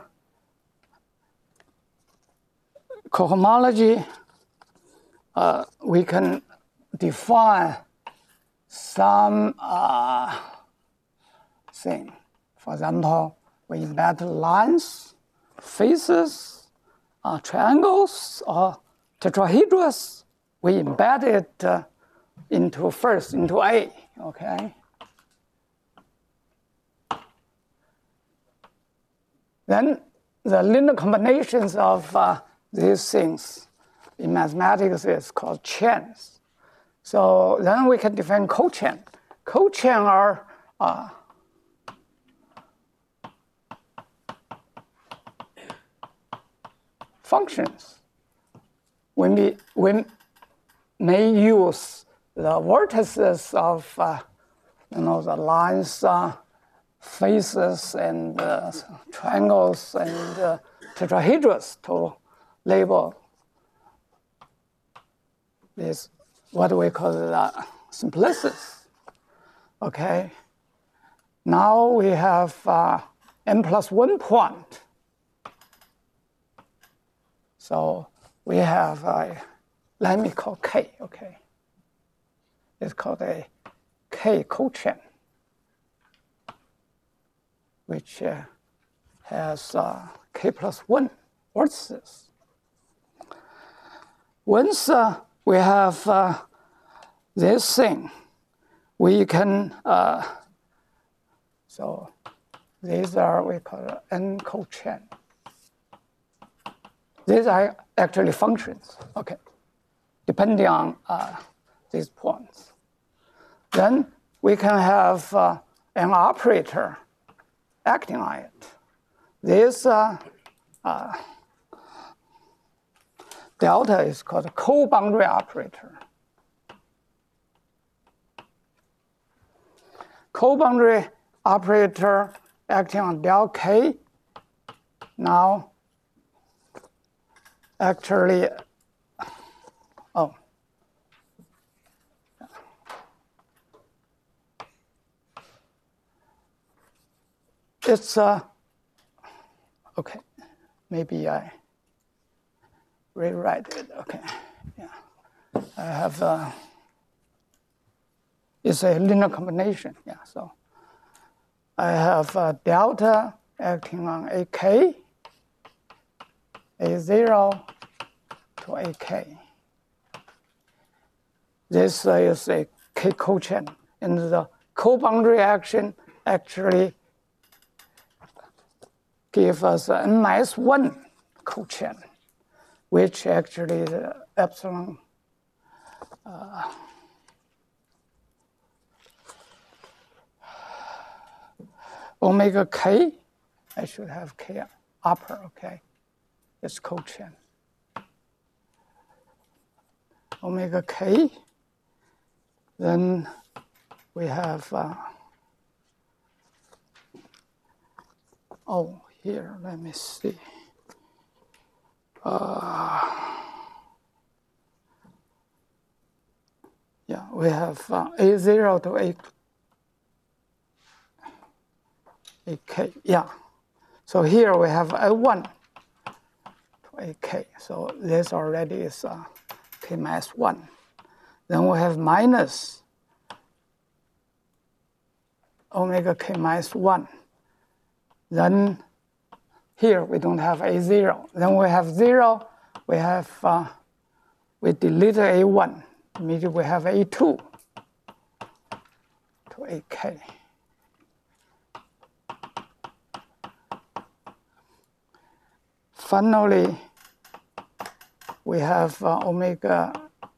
cohomology, we can define some thing. For example, we embed lines, faces, triangles, or tetrahedrons. We embed it into first into A, okay? Then the linear combinations of these things in mathematics is called chains. So then we can define cochain. Cochain are functions. We may use the vertices of the lines, faces, and triangles and tetrahedrons to label this, what we call the simplices. Okay. Now we have n+1 point. So we have let me call K. Okay. It's called a K cochain, which has K+1 vertices. Once we have this thing, we can, so these are, we call N cochain. These are actually functions, okay, depending on these points. Then we can have an operator acting on it. This delta is called a co-boundary operator. Co-boundary operator acting on del K now actually, oh, it's okay, maybe I rewrite it. Okay, yeah, I have it's a linear combination. Yeah, so I have delta acting on AK, A0 to AK. This is a K cochain, and the co-boundary action actually gives us an n-1 cochain, which actually is epsilon omega K. I should have K upper, okay. It's cochain. Omega K. Then we have, oh, here, let me see. Yeah, we have A0 to AK, yeah. So here we have A1 to AK. So this already is K minus 1. Then we have minus omega K minus 1. Then here we don't have A0. Then we have 0. We have, we delete A1. Immediately we have A2 to AK. Finally, we have omega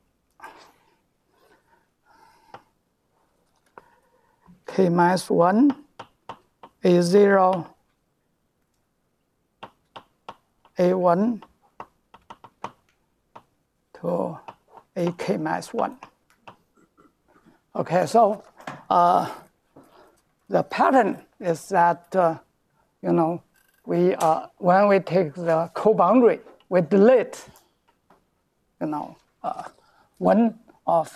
K minus 1, A0, A1 to AK minus 1. Okay, so the pattern is that, we when we take the co-boundary, we delete, one of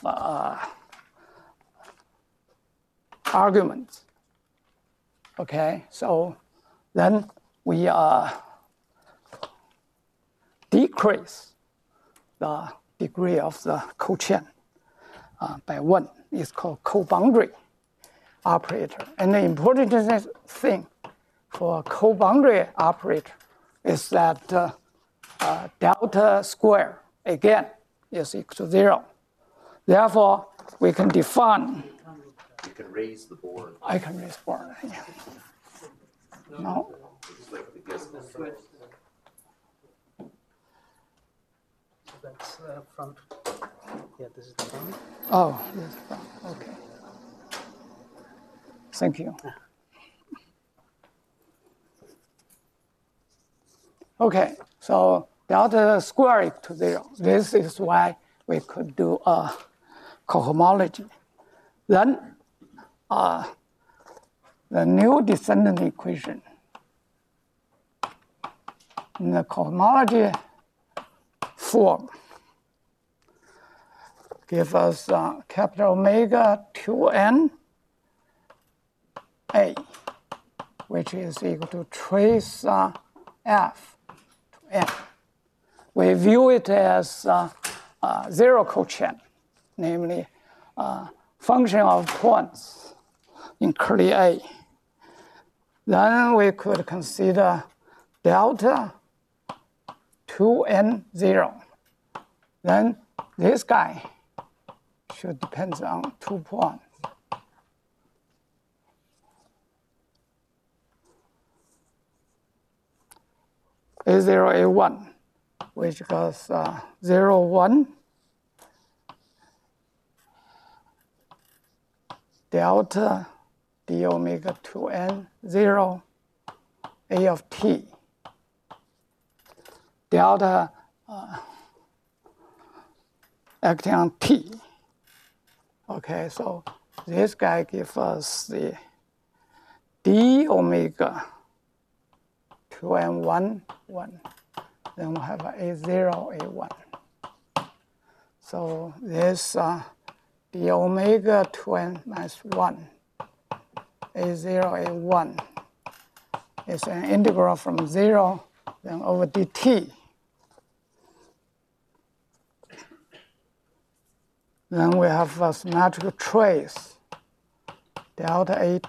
arguments. Okay, so then we decrease the degree of the cochain by 1. It's called co-boundary operator. And the important thing for co-boundary operator is that delta square, again, is equal to 0. Therefore, we can define. You can raise the board. I can respond. Yeah. No. It's like the Gizmo. Switch. So that's front. Yeah, this is the front. Oh, yes. Okay. Thank you. Okay, so delta square equal to 0. This is why we could do a cohomology. Then the new descendant equation in the cohomology form give us capital omega 2n a, which is equal to trace f to n. We view it as zero cochain, namely function of points in curly A. Then we could consider delta 2n0. Then this guy should depend on 2 points. A0, A1, which goes 0, 1, delta d omega 2n 0 a of t, delta acting on t. Okay, so this guy gives us the d omega 2n 1, 1. Then we have a0, a1. So this d omega 2n minus 1, a0, a1 is an integral from 0 then over dt. Then we have a symmetrical trace, delta at,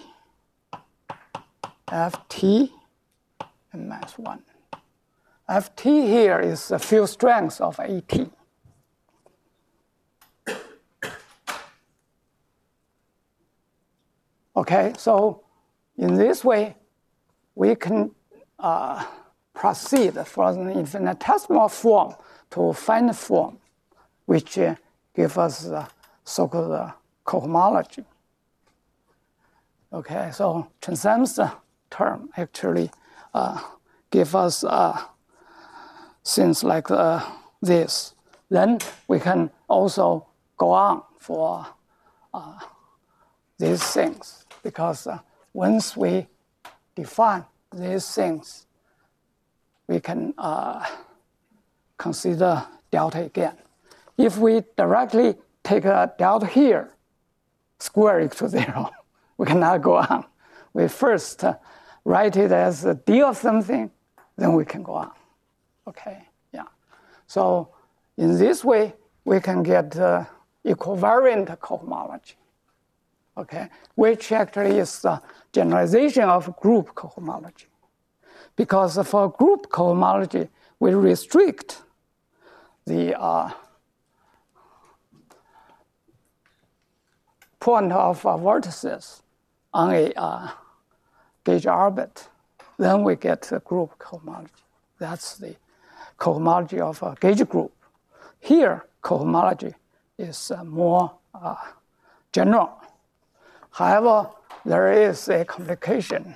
ft, and minus 1. Ft here is the field strength of at. Okay, so in this way, we can proceed from the infinitesimal form to finite form, which gives us the so-called cohomology. Okay, so Chern-Simons term actually give us things like this. Then we can also go on for these things, because once we define these things, we can consider delta again. If we directly take a delta here, square equal to 0, we cannot go on. We first write it as a d of something, then we can go on. Okay, yeah. So in this way, we can get equivariant cohomology. Okay, which actually is the generalization of group cohomology. Because for group cohomology, we restrict the point of vertices on a gauge orbit. Then we get a group cohomology. That's the cohomology of a gauge group. Here, cohomology is more general. However, there is a complication.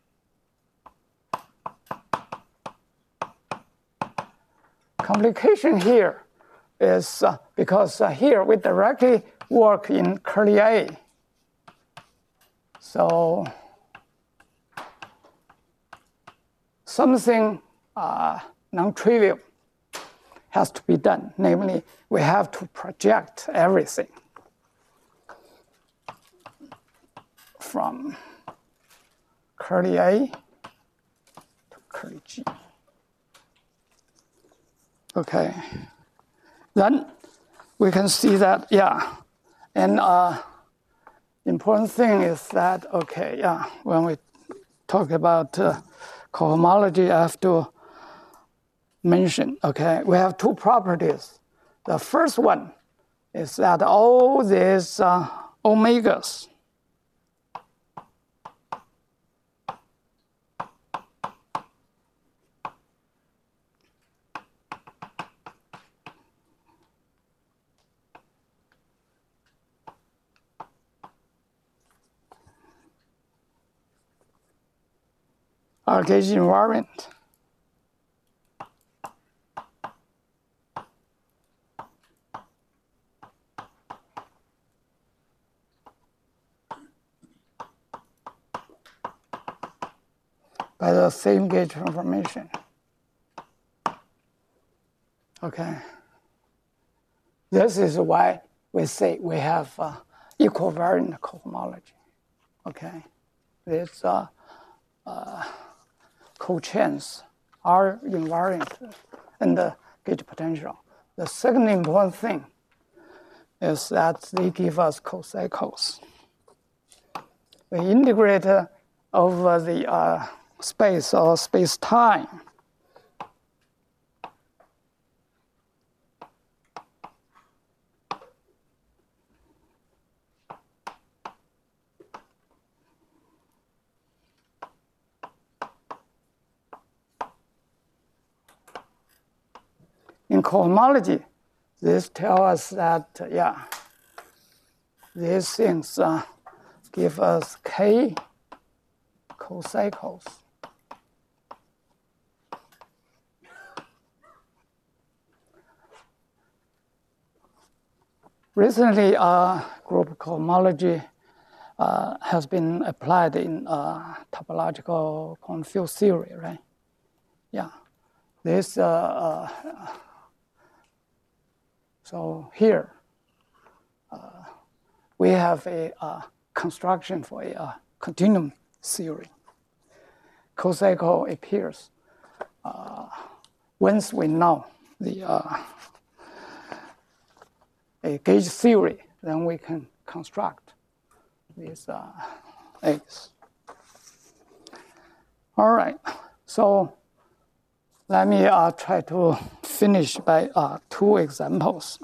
Complication here is because here we directly work in curly A. So something non-trivial has to be done. Namely, we have to project everything from curly A to curly G. Okay. Then we can see that, yeah. And important thing is that, okay, yeah, when we talk about cohomology, I have to mention, okay, we have two properties. The first one is that all these omegas are gauge invariant. By the same gauge transformation. Okay. This is why we say we have equivariant cohomology. Okay. These cochains are invariant in the gauge potential. The second important thing is that they give us cocycles. We integrate over the space or space-time. In cohomology, this tells us that, these things give us k cocycles. Recently, group cohomology has been applied in topological quantum field theory, right? Yeah. This, so here, we have a construction for a continuum theory. Cocycle appears once we know the a gauge theory, then we can construct these eggs. All right, so let me try to finish by two examples.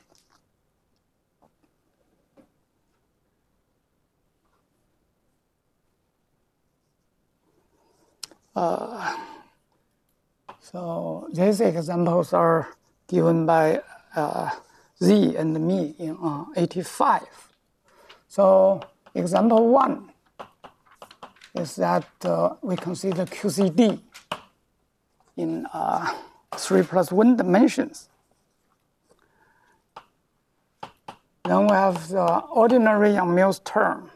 So these examples are given by Z and me in 85. So example 1 is that we consider QCD in 3 + 1 dimensions. Then we have the ordinary Yang-Mills term.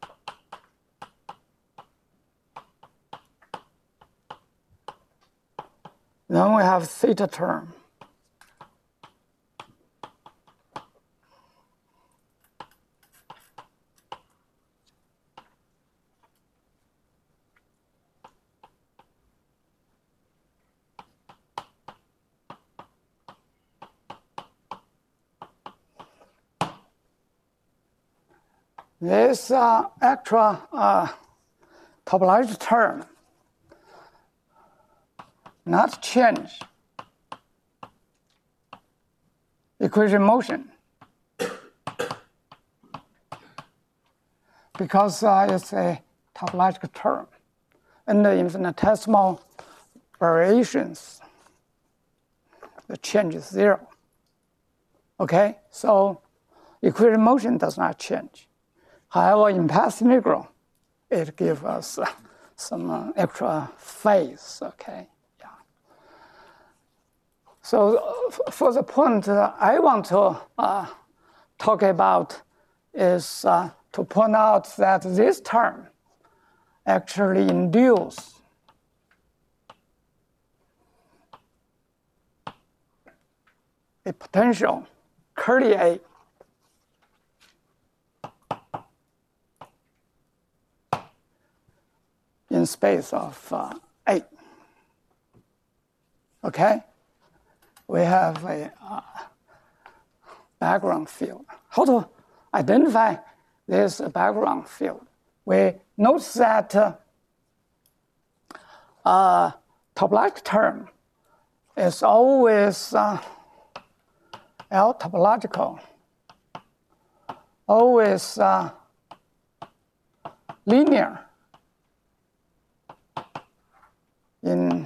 Then we have theta term. This extra topological term not change equation motion because it's a topological term and the infinitesimal variations, the change is 0. Okay, so equation motion does not change. However, in path integral, it gives us some extra phase, okay? Yeah. So for the point I want to talk about is to point out that this term actually induces a potential curly A in space of A. Okay? We have a background field. How to identify this background field? We notice that topological term is always L topological always linear in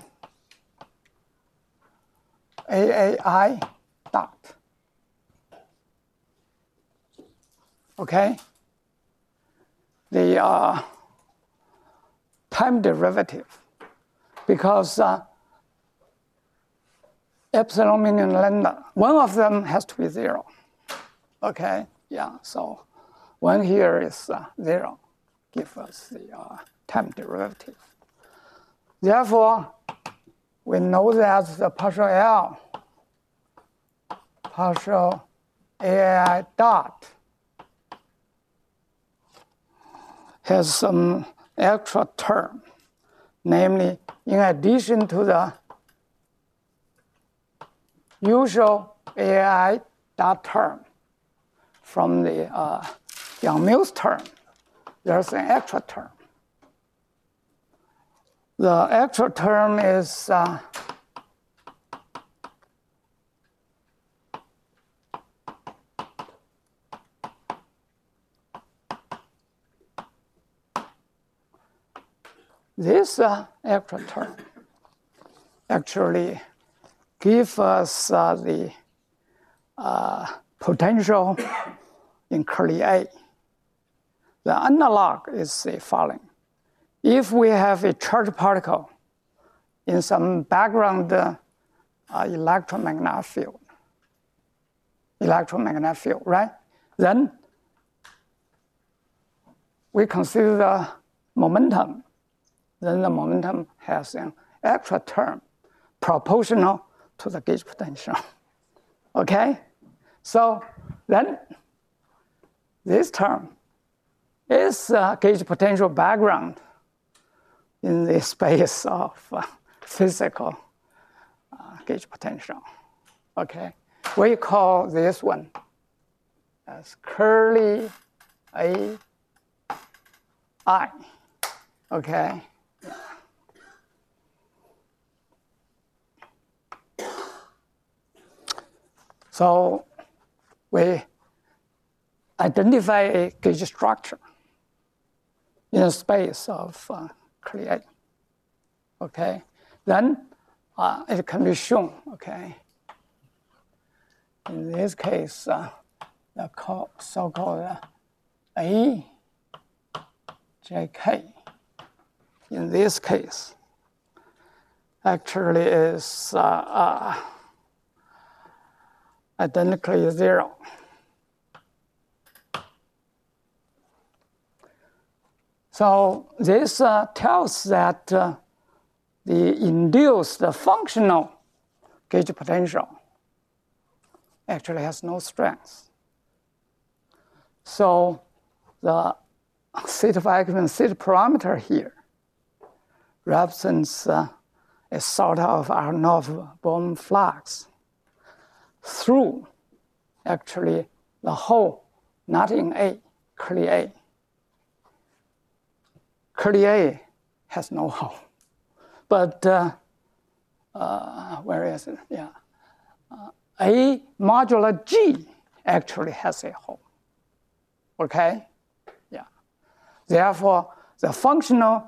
AAI dot. Okay? The time derivative, because epsilon meaning lambda, one of them has to be 0. Okay? Yeah, so one here is 0, give us the time derivative. Therefore, we know that the partial L, partial AAI dot, has some extra term, namely, in addition to the usual AAI dot term from the Yang-Mills term, there's an extra term. The extra term is this extra term actually gives us the potential in curly A. The analog is the following. If we have a charged particle in some background electromagnetic field, right? Then we consider the momentum. Then the momentum has an extra term proportional to the gauge potential. Okay? So then this term is gauge potential background in the space of physical gauge potential. Okay? We call this one as curly AI. Okay? So we identify a gauge structure in a space of curly A. Okay, then it can be shown. Okay, in this case, the so-called AJK. In this case, actually is identically 0. So this tells that the induced functional gauge potential actually has no strength. So the theta vacuum theta parameter here represents a sort of Arnold-Bohm flux through actually the hole, not in A, curly A. Curly A has no hole. But where is it? Yeah. A modular G actually has a hole. Okay? Yeah. Therefore, the functional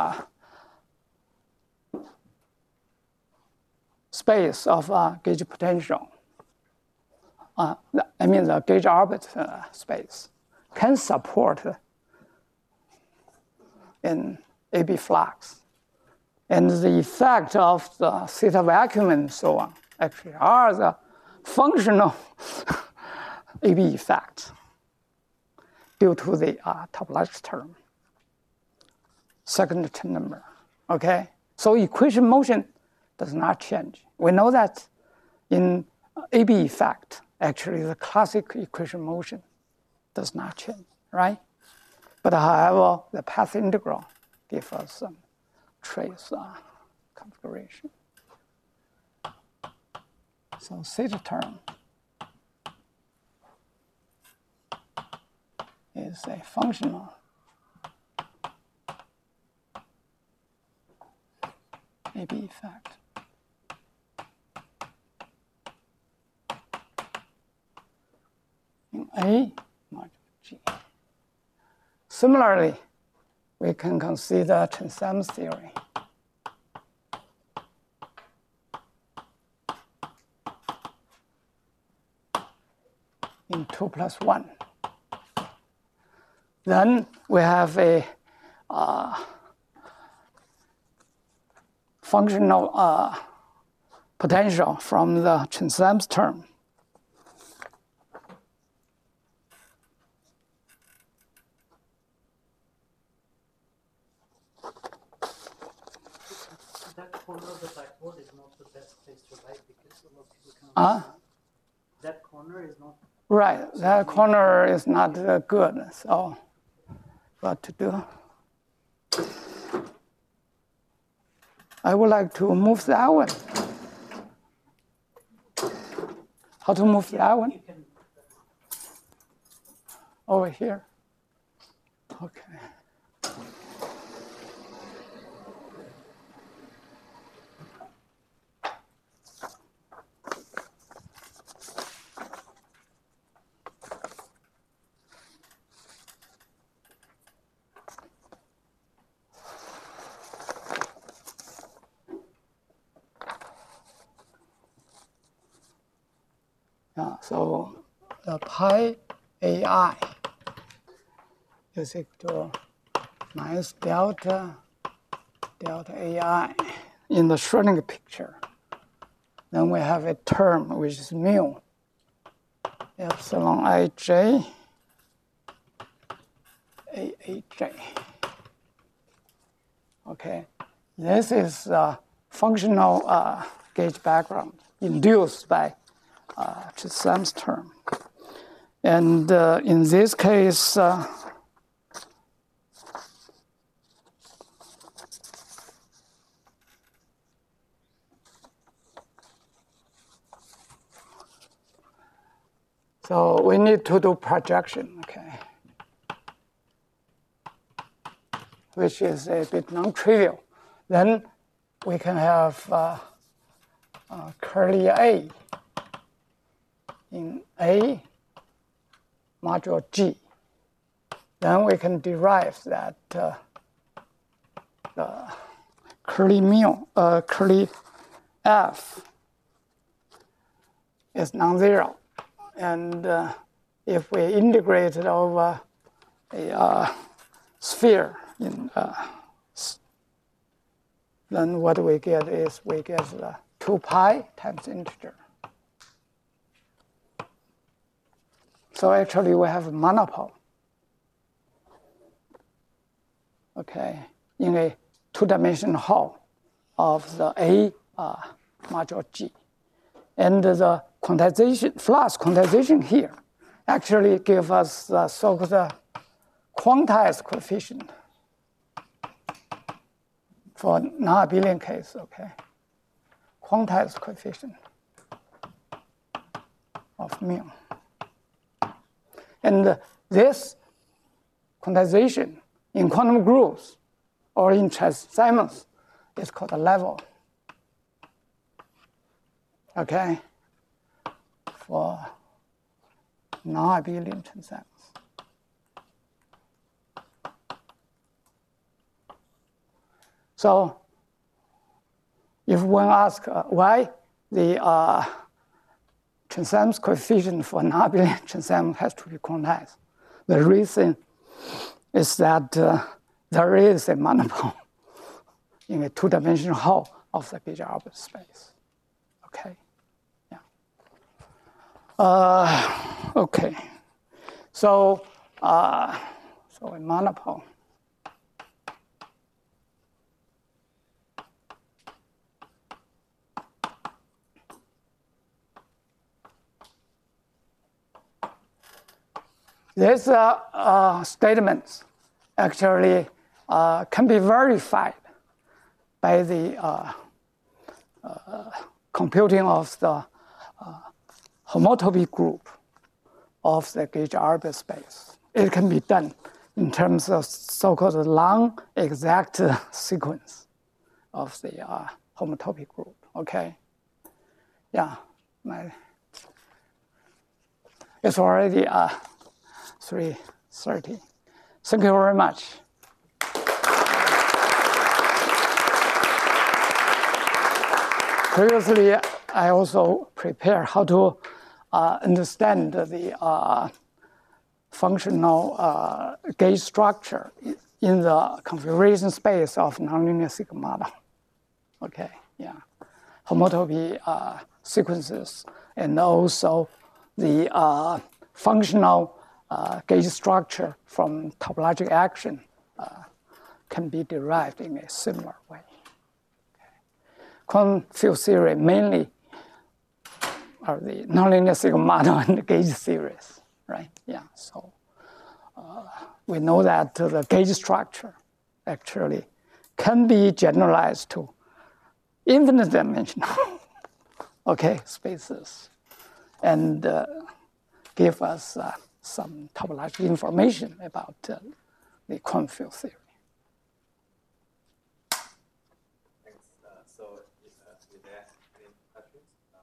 space of gauge potential, the gauge orbit space, can support an AB flux. And the effect of the theta vacuum and so on actually are the functional AB effects due to the topological term, second term number. Okay? So equation motion does not change. We know that in AB effect, actually the classic equation motion does not change, right? But however, the path integral gives us some trace configuration. So theta term is a functional AB effect. In A modular G. Similarly, we can consider Chern-Simons theory. In 2 plus 1. Then we have a functional potential from the Chern-Simons term. That corner of the blackboard is not the best place to write because a lot of people can't. That corner is not. Right, that corner is not good, so what to do? I would like to move that one. How to move that one? You can. Over here. Okay. So the pi AI is equal to minus delta AI in the Schrödinger picture. Then we have a term which is mu epsilon ij aaj. Okay, this is a functional gauge background induced by Chern-Simons term. And in this case, so we need to do projection, okay, which is a bit non-trivial. Then we can have curly A in A module G. Then we can derive that the curly F is non-zero. And if we integrate it over a sphere, then what we get is we get the 2 pi times integer. So actually we have a monopole, okay, in a 2-dimensional hall of the A module G. And the quantization, flux quantization here actually give us the so-called quantized coefficient for non-abelian case, okay? Quantized coefficient of mu. And this quantization in quantum groups or in Chern-Simons is called a level. Okay, for non-abelian Chern-Simons. So, if one asks why the Chern-Simons coefficient for non-abelian Chern-Simons has to be quantized, the reason is that there is a monopole in a 2-dimensional hall of the Gauge-Albert space. Okay. Okay, so a monopole. These statements actually can be verified by the computing of the homotopy group of the Gauge-Albert space. It can be done in terms of so-called long exact sequence of the homotopy group, okay? Yeah, it's already 3 30. Thank you very much. Previously, I also prepared how to understand the functional gauge structure in the configuration space of nonlinear Sigma model. Okay, yeah. Homotopy sequences and also the functional gauge structure from topological action can be derived in a similar way. Quantum field theory mainly are the nonlinear Sigma model and the gauge series, right? Yeah, so we know that the gauge structure actually can be generalized to infinite dimensional, okay, spaces, and give us some topological information about the quantum field theory. So, is there any questions?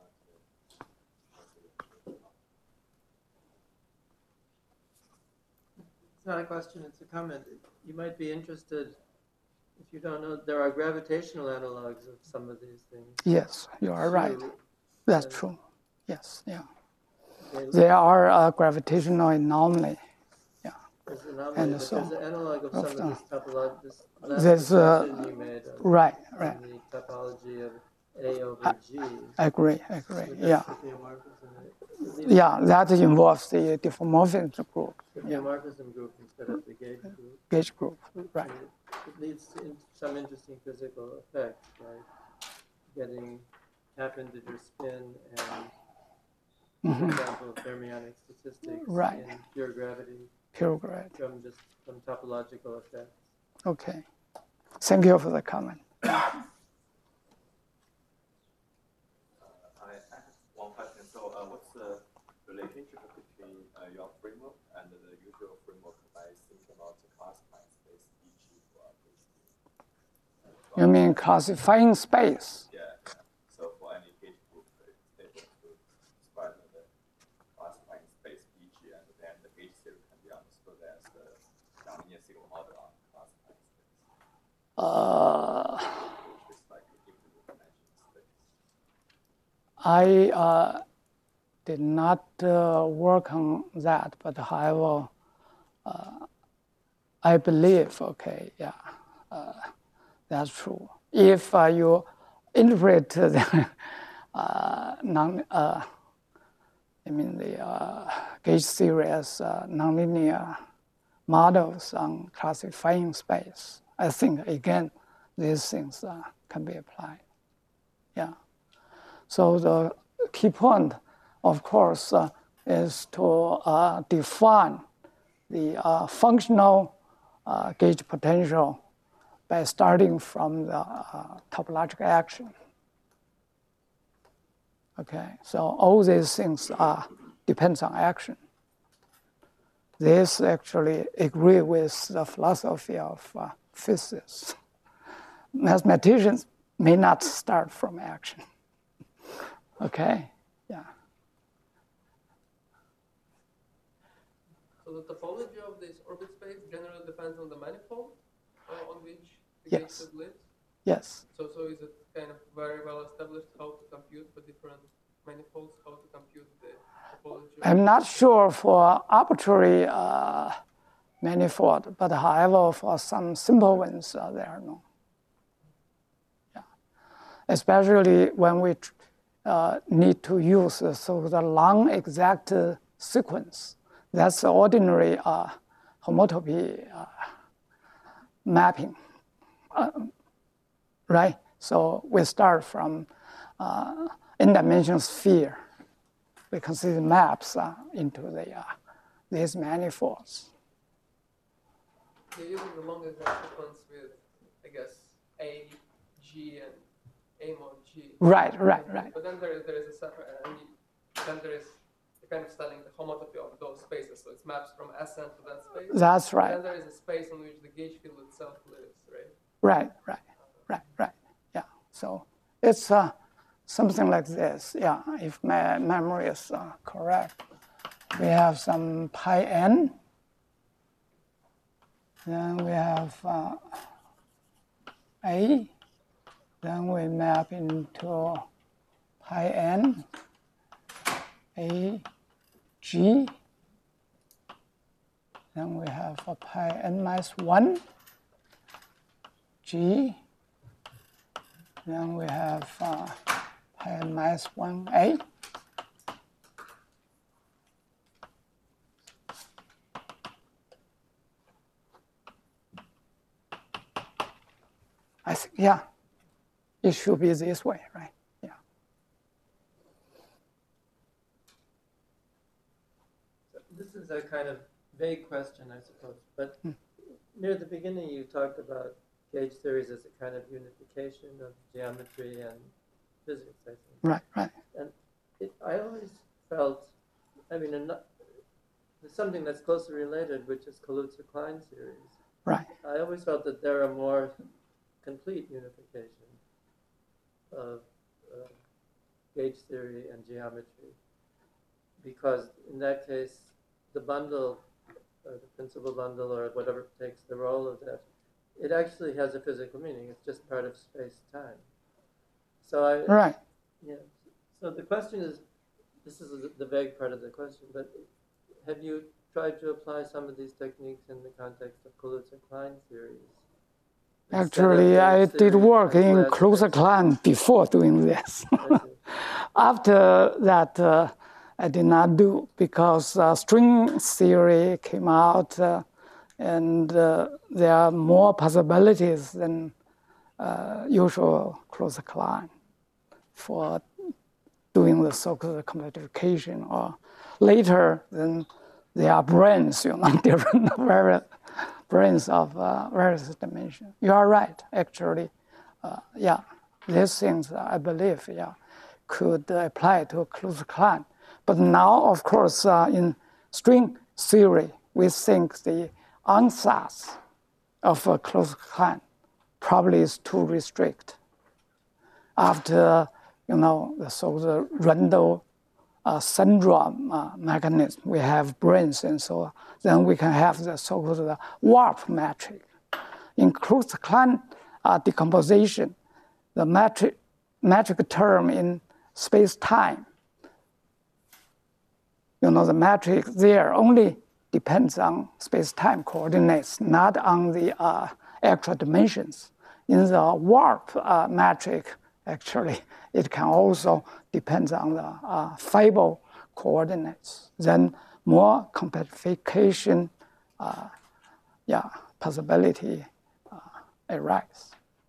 It's not a question, it's a comment. You might be interested, if you don't know, there are gravitational analogs of some of these things. Yes, you are right. That's true. Yes, yeah. They There are gravitational anomaly. There's an anomaly, And but so- there's an analog of some of this topology, this last There's, discussion you made on, Right, on right. the topology of A over G. I agree, with the yeah. diffeomorphism in it. Yeah, that involves the diffeomorphism group, The yeah, diffeomorphism group instead of the gauge group. gauge group, right. And it leads to some interesting physical effects, like getting half integer spin and, for example, fermionic statistics Right. in pure gravity Pure grade. from topological effects. Okay. Thank you for the comment. I have one question. So, what's the relationship between your framework and the usual framework by thinking about the classifying space EG for You mean classifying space? Yeah. So, for any gauge group, it's able to describe the classifying space EG, and then the gauge theory can be understood as the nonlinear Sigma model on classifying space, which is like infinite dimension space. I did not work on that, but however, I believe, okay, yeah, that's true. If you interpret the gauge theory as nonlinear models on classifying space, I think again these things can be applied. Yeah. So the key point, of course, is to define the functional gauge potential by starting from the topological action. Okay, so all these things depends on action. This actually agree with the philosophy of physics. Mathematicians may not start from action. Okay, yeah. So the topology of this orbit space generally depends on the manifold on which the Yes. gauge set lives. Yes. So is it kind of very well established how to compute for different manifolds, how to compute the topology? I'm not sure for arbitrary manifold, but however, for some simple ones, there are no. Yeah. Especially when we need to use the long exact sequence. That's the ordinary homotopy mapping, right? So we start from n-dimensional sphere. We consider maps into these manifolds. You're using the long exact sequence with, I guess, A, G, and A mod G. Right. But then there is a separate, then there is kind of studying the homotopy of those spaces. So it's maps from Sn to that space. That's right. And then there is a space in which the gauge field itself lives, right? Right. Yeah. So it's something like this. Yeah. If my memory is correct, we have some pi n Then we have A. Then we map into pi n, A, G. Then we have a pi n minus 1, G. Then we have pi n minus 1A. I think, yeah, it should be this way, right? Yeah. This is a kind of vague question, I suppose, but near the beginning you talked about gauge theories as a kind of unification of geometry and physics, I think. Right, right. And I always felt, I mean, there's something that's closely related, which is Kaluza-Klein series. Right. I always felt that there are more complete unification of gauge theory and geometry, because in that case, the bundle, or the principal bundle, or whatever takes the role of that, it actually has a physical meaning. It's just part of space-time. So Right. yeah. So the question is, this is the vague part of the question, but have you tried to apply some of these techniques in the context of Kaluza-Klein theories? Actually, I did work in Kaluza-Klein before doing this. After that, I did not do, because string theory came out, and there are more possibilities than usual Kaluza-Klein for doing the so-called compactification. Or later, then there are branes, different branes of various dimensions. You are right, actually. Yeah, these things, I believe, yeah, could apply to Kaluza-Klein. But now, of course, in string theory, we think the ansatz of Kaluza-Klein probably is too restrict. After, the so-called Rundle syndrome mechanism, we have branes and so on. Then we can have the so-called warp metric. In Kaluza-Klein decomposition, the metric term in space-time, the metric there only depends on space-time coordinates, not on the actual dimensions. In the warp metric, actually, it can also depend on the Fibel coordinates. Then more compactification possibility arise.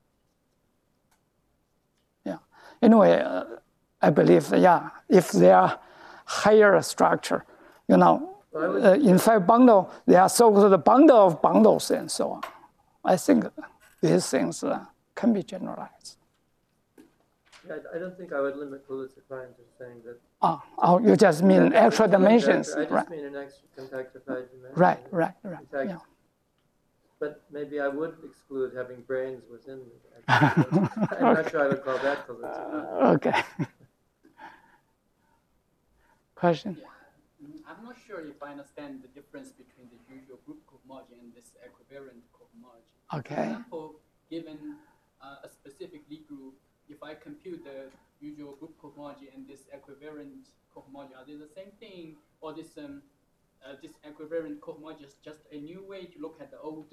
Yeah. Anyway, I believe, if there are higher structure, in fact, bundle, there are so-called bundle of bundles and so on. I think these things can be generalized. Yeah, I don't think I would limit Kaluza-Klein to saying that. Oh, you just mean extra dimensions. I just mean an extra compactified dimension. Right. In fact, yeah. But maybe I would exclude having branes within it. I'm not sure I would call that Kaluza-Klein. Okay. Question? Yeah. I'm not sure if I understand the difference between the usual group cohomology and this equivariant cohomology. Okay. For example, given a specific Lie group, if I compute the usual group cohomology and this equivariant cohomology, are they the same thing? Or this equivariant cohomology is just a new way to look at the old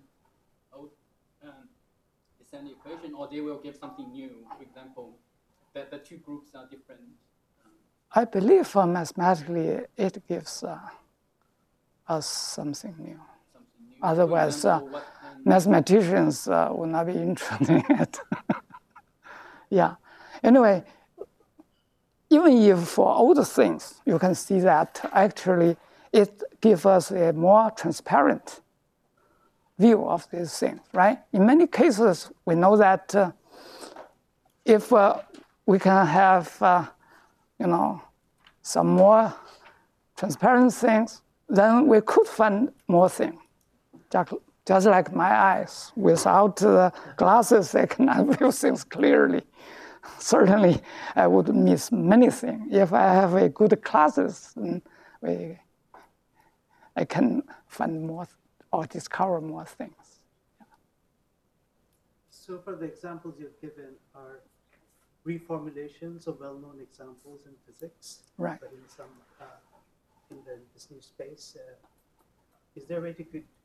descending equation, or they will give something new? For example, that the two groups are different. I believe mathematically it gives us something new. Otherwise, example, mathematicians will not be interested in it. Yeah. Anyway, even if for older things, you can see that actually it gives us a more transparent view of these things, right? In many cases, we know that if we can have, some more transparent things, then we could find more things. Just like my eyes, without glasses, I cannot view things clearly. Certainly, I would miss many things. If I have a good glasses, then I can find more or discover more things. So for the examples you've given are reformulations of well-known examples in physics, Right. but in some this new space. Is there a way to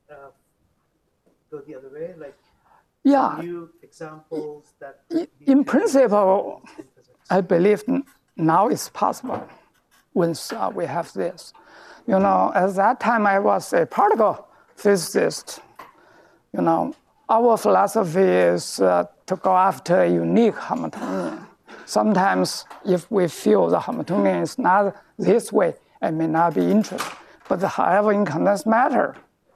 go the other way, like Yeah, new examples that in principle, in physics? I believe now it's possible once we have this. You know, at that time I was a particle physicist. You know, our philosophy is to go after a unique Hamiltonian. Sometimes if we feel the Hamiltonian is not this way, I may not be interested. But however, in condensed matter,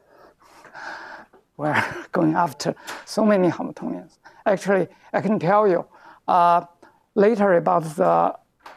we're going after so many Hamiltonians. Actually, I can tell you later about the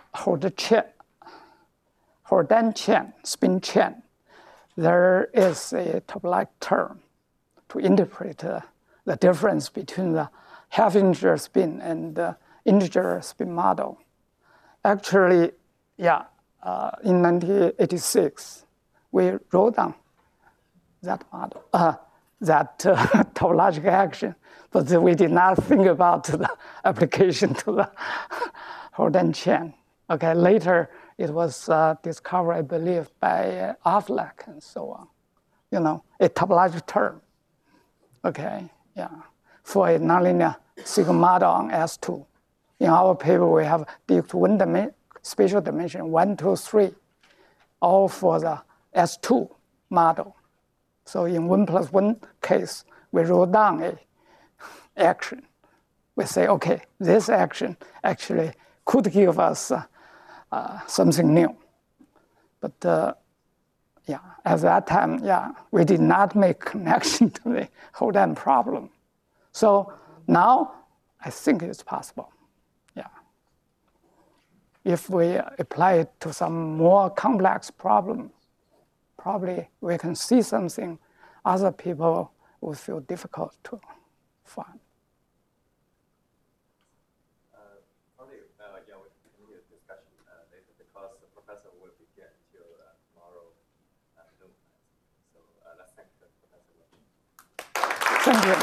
Horden chain, spin chain. There is a topological term to interpret the difference between the half-integer spin and the integer spin model. Actually, yeah, in 1986, we wrote down that model, that topological action, but we did not think about the application to the Horden chain. Okay, later it was discovered, I believe, by Affleck and so on. You know, a topological term. Okay, yeah, for a nonlinear sigma model on S2. In our paper, we have spatial dimension 1, 2, 3, all for the S2 model. So in 1+1 case, we wrote down a action. We say, okay, this action actually could give us something new. But yeah, at that time, yeah, we did not make connection to the Horden problem. So now I think it's possible. Yeah. If we apply it to some more complex problem, probably we can see something other people would feel difficult to find. Probably, yeah, we can continue the discussion later because the professor will be here until tomorrow noon. So let's thank the professor. Thank you.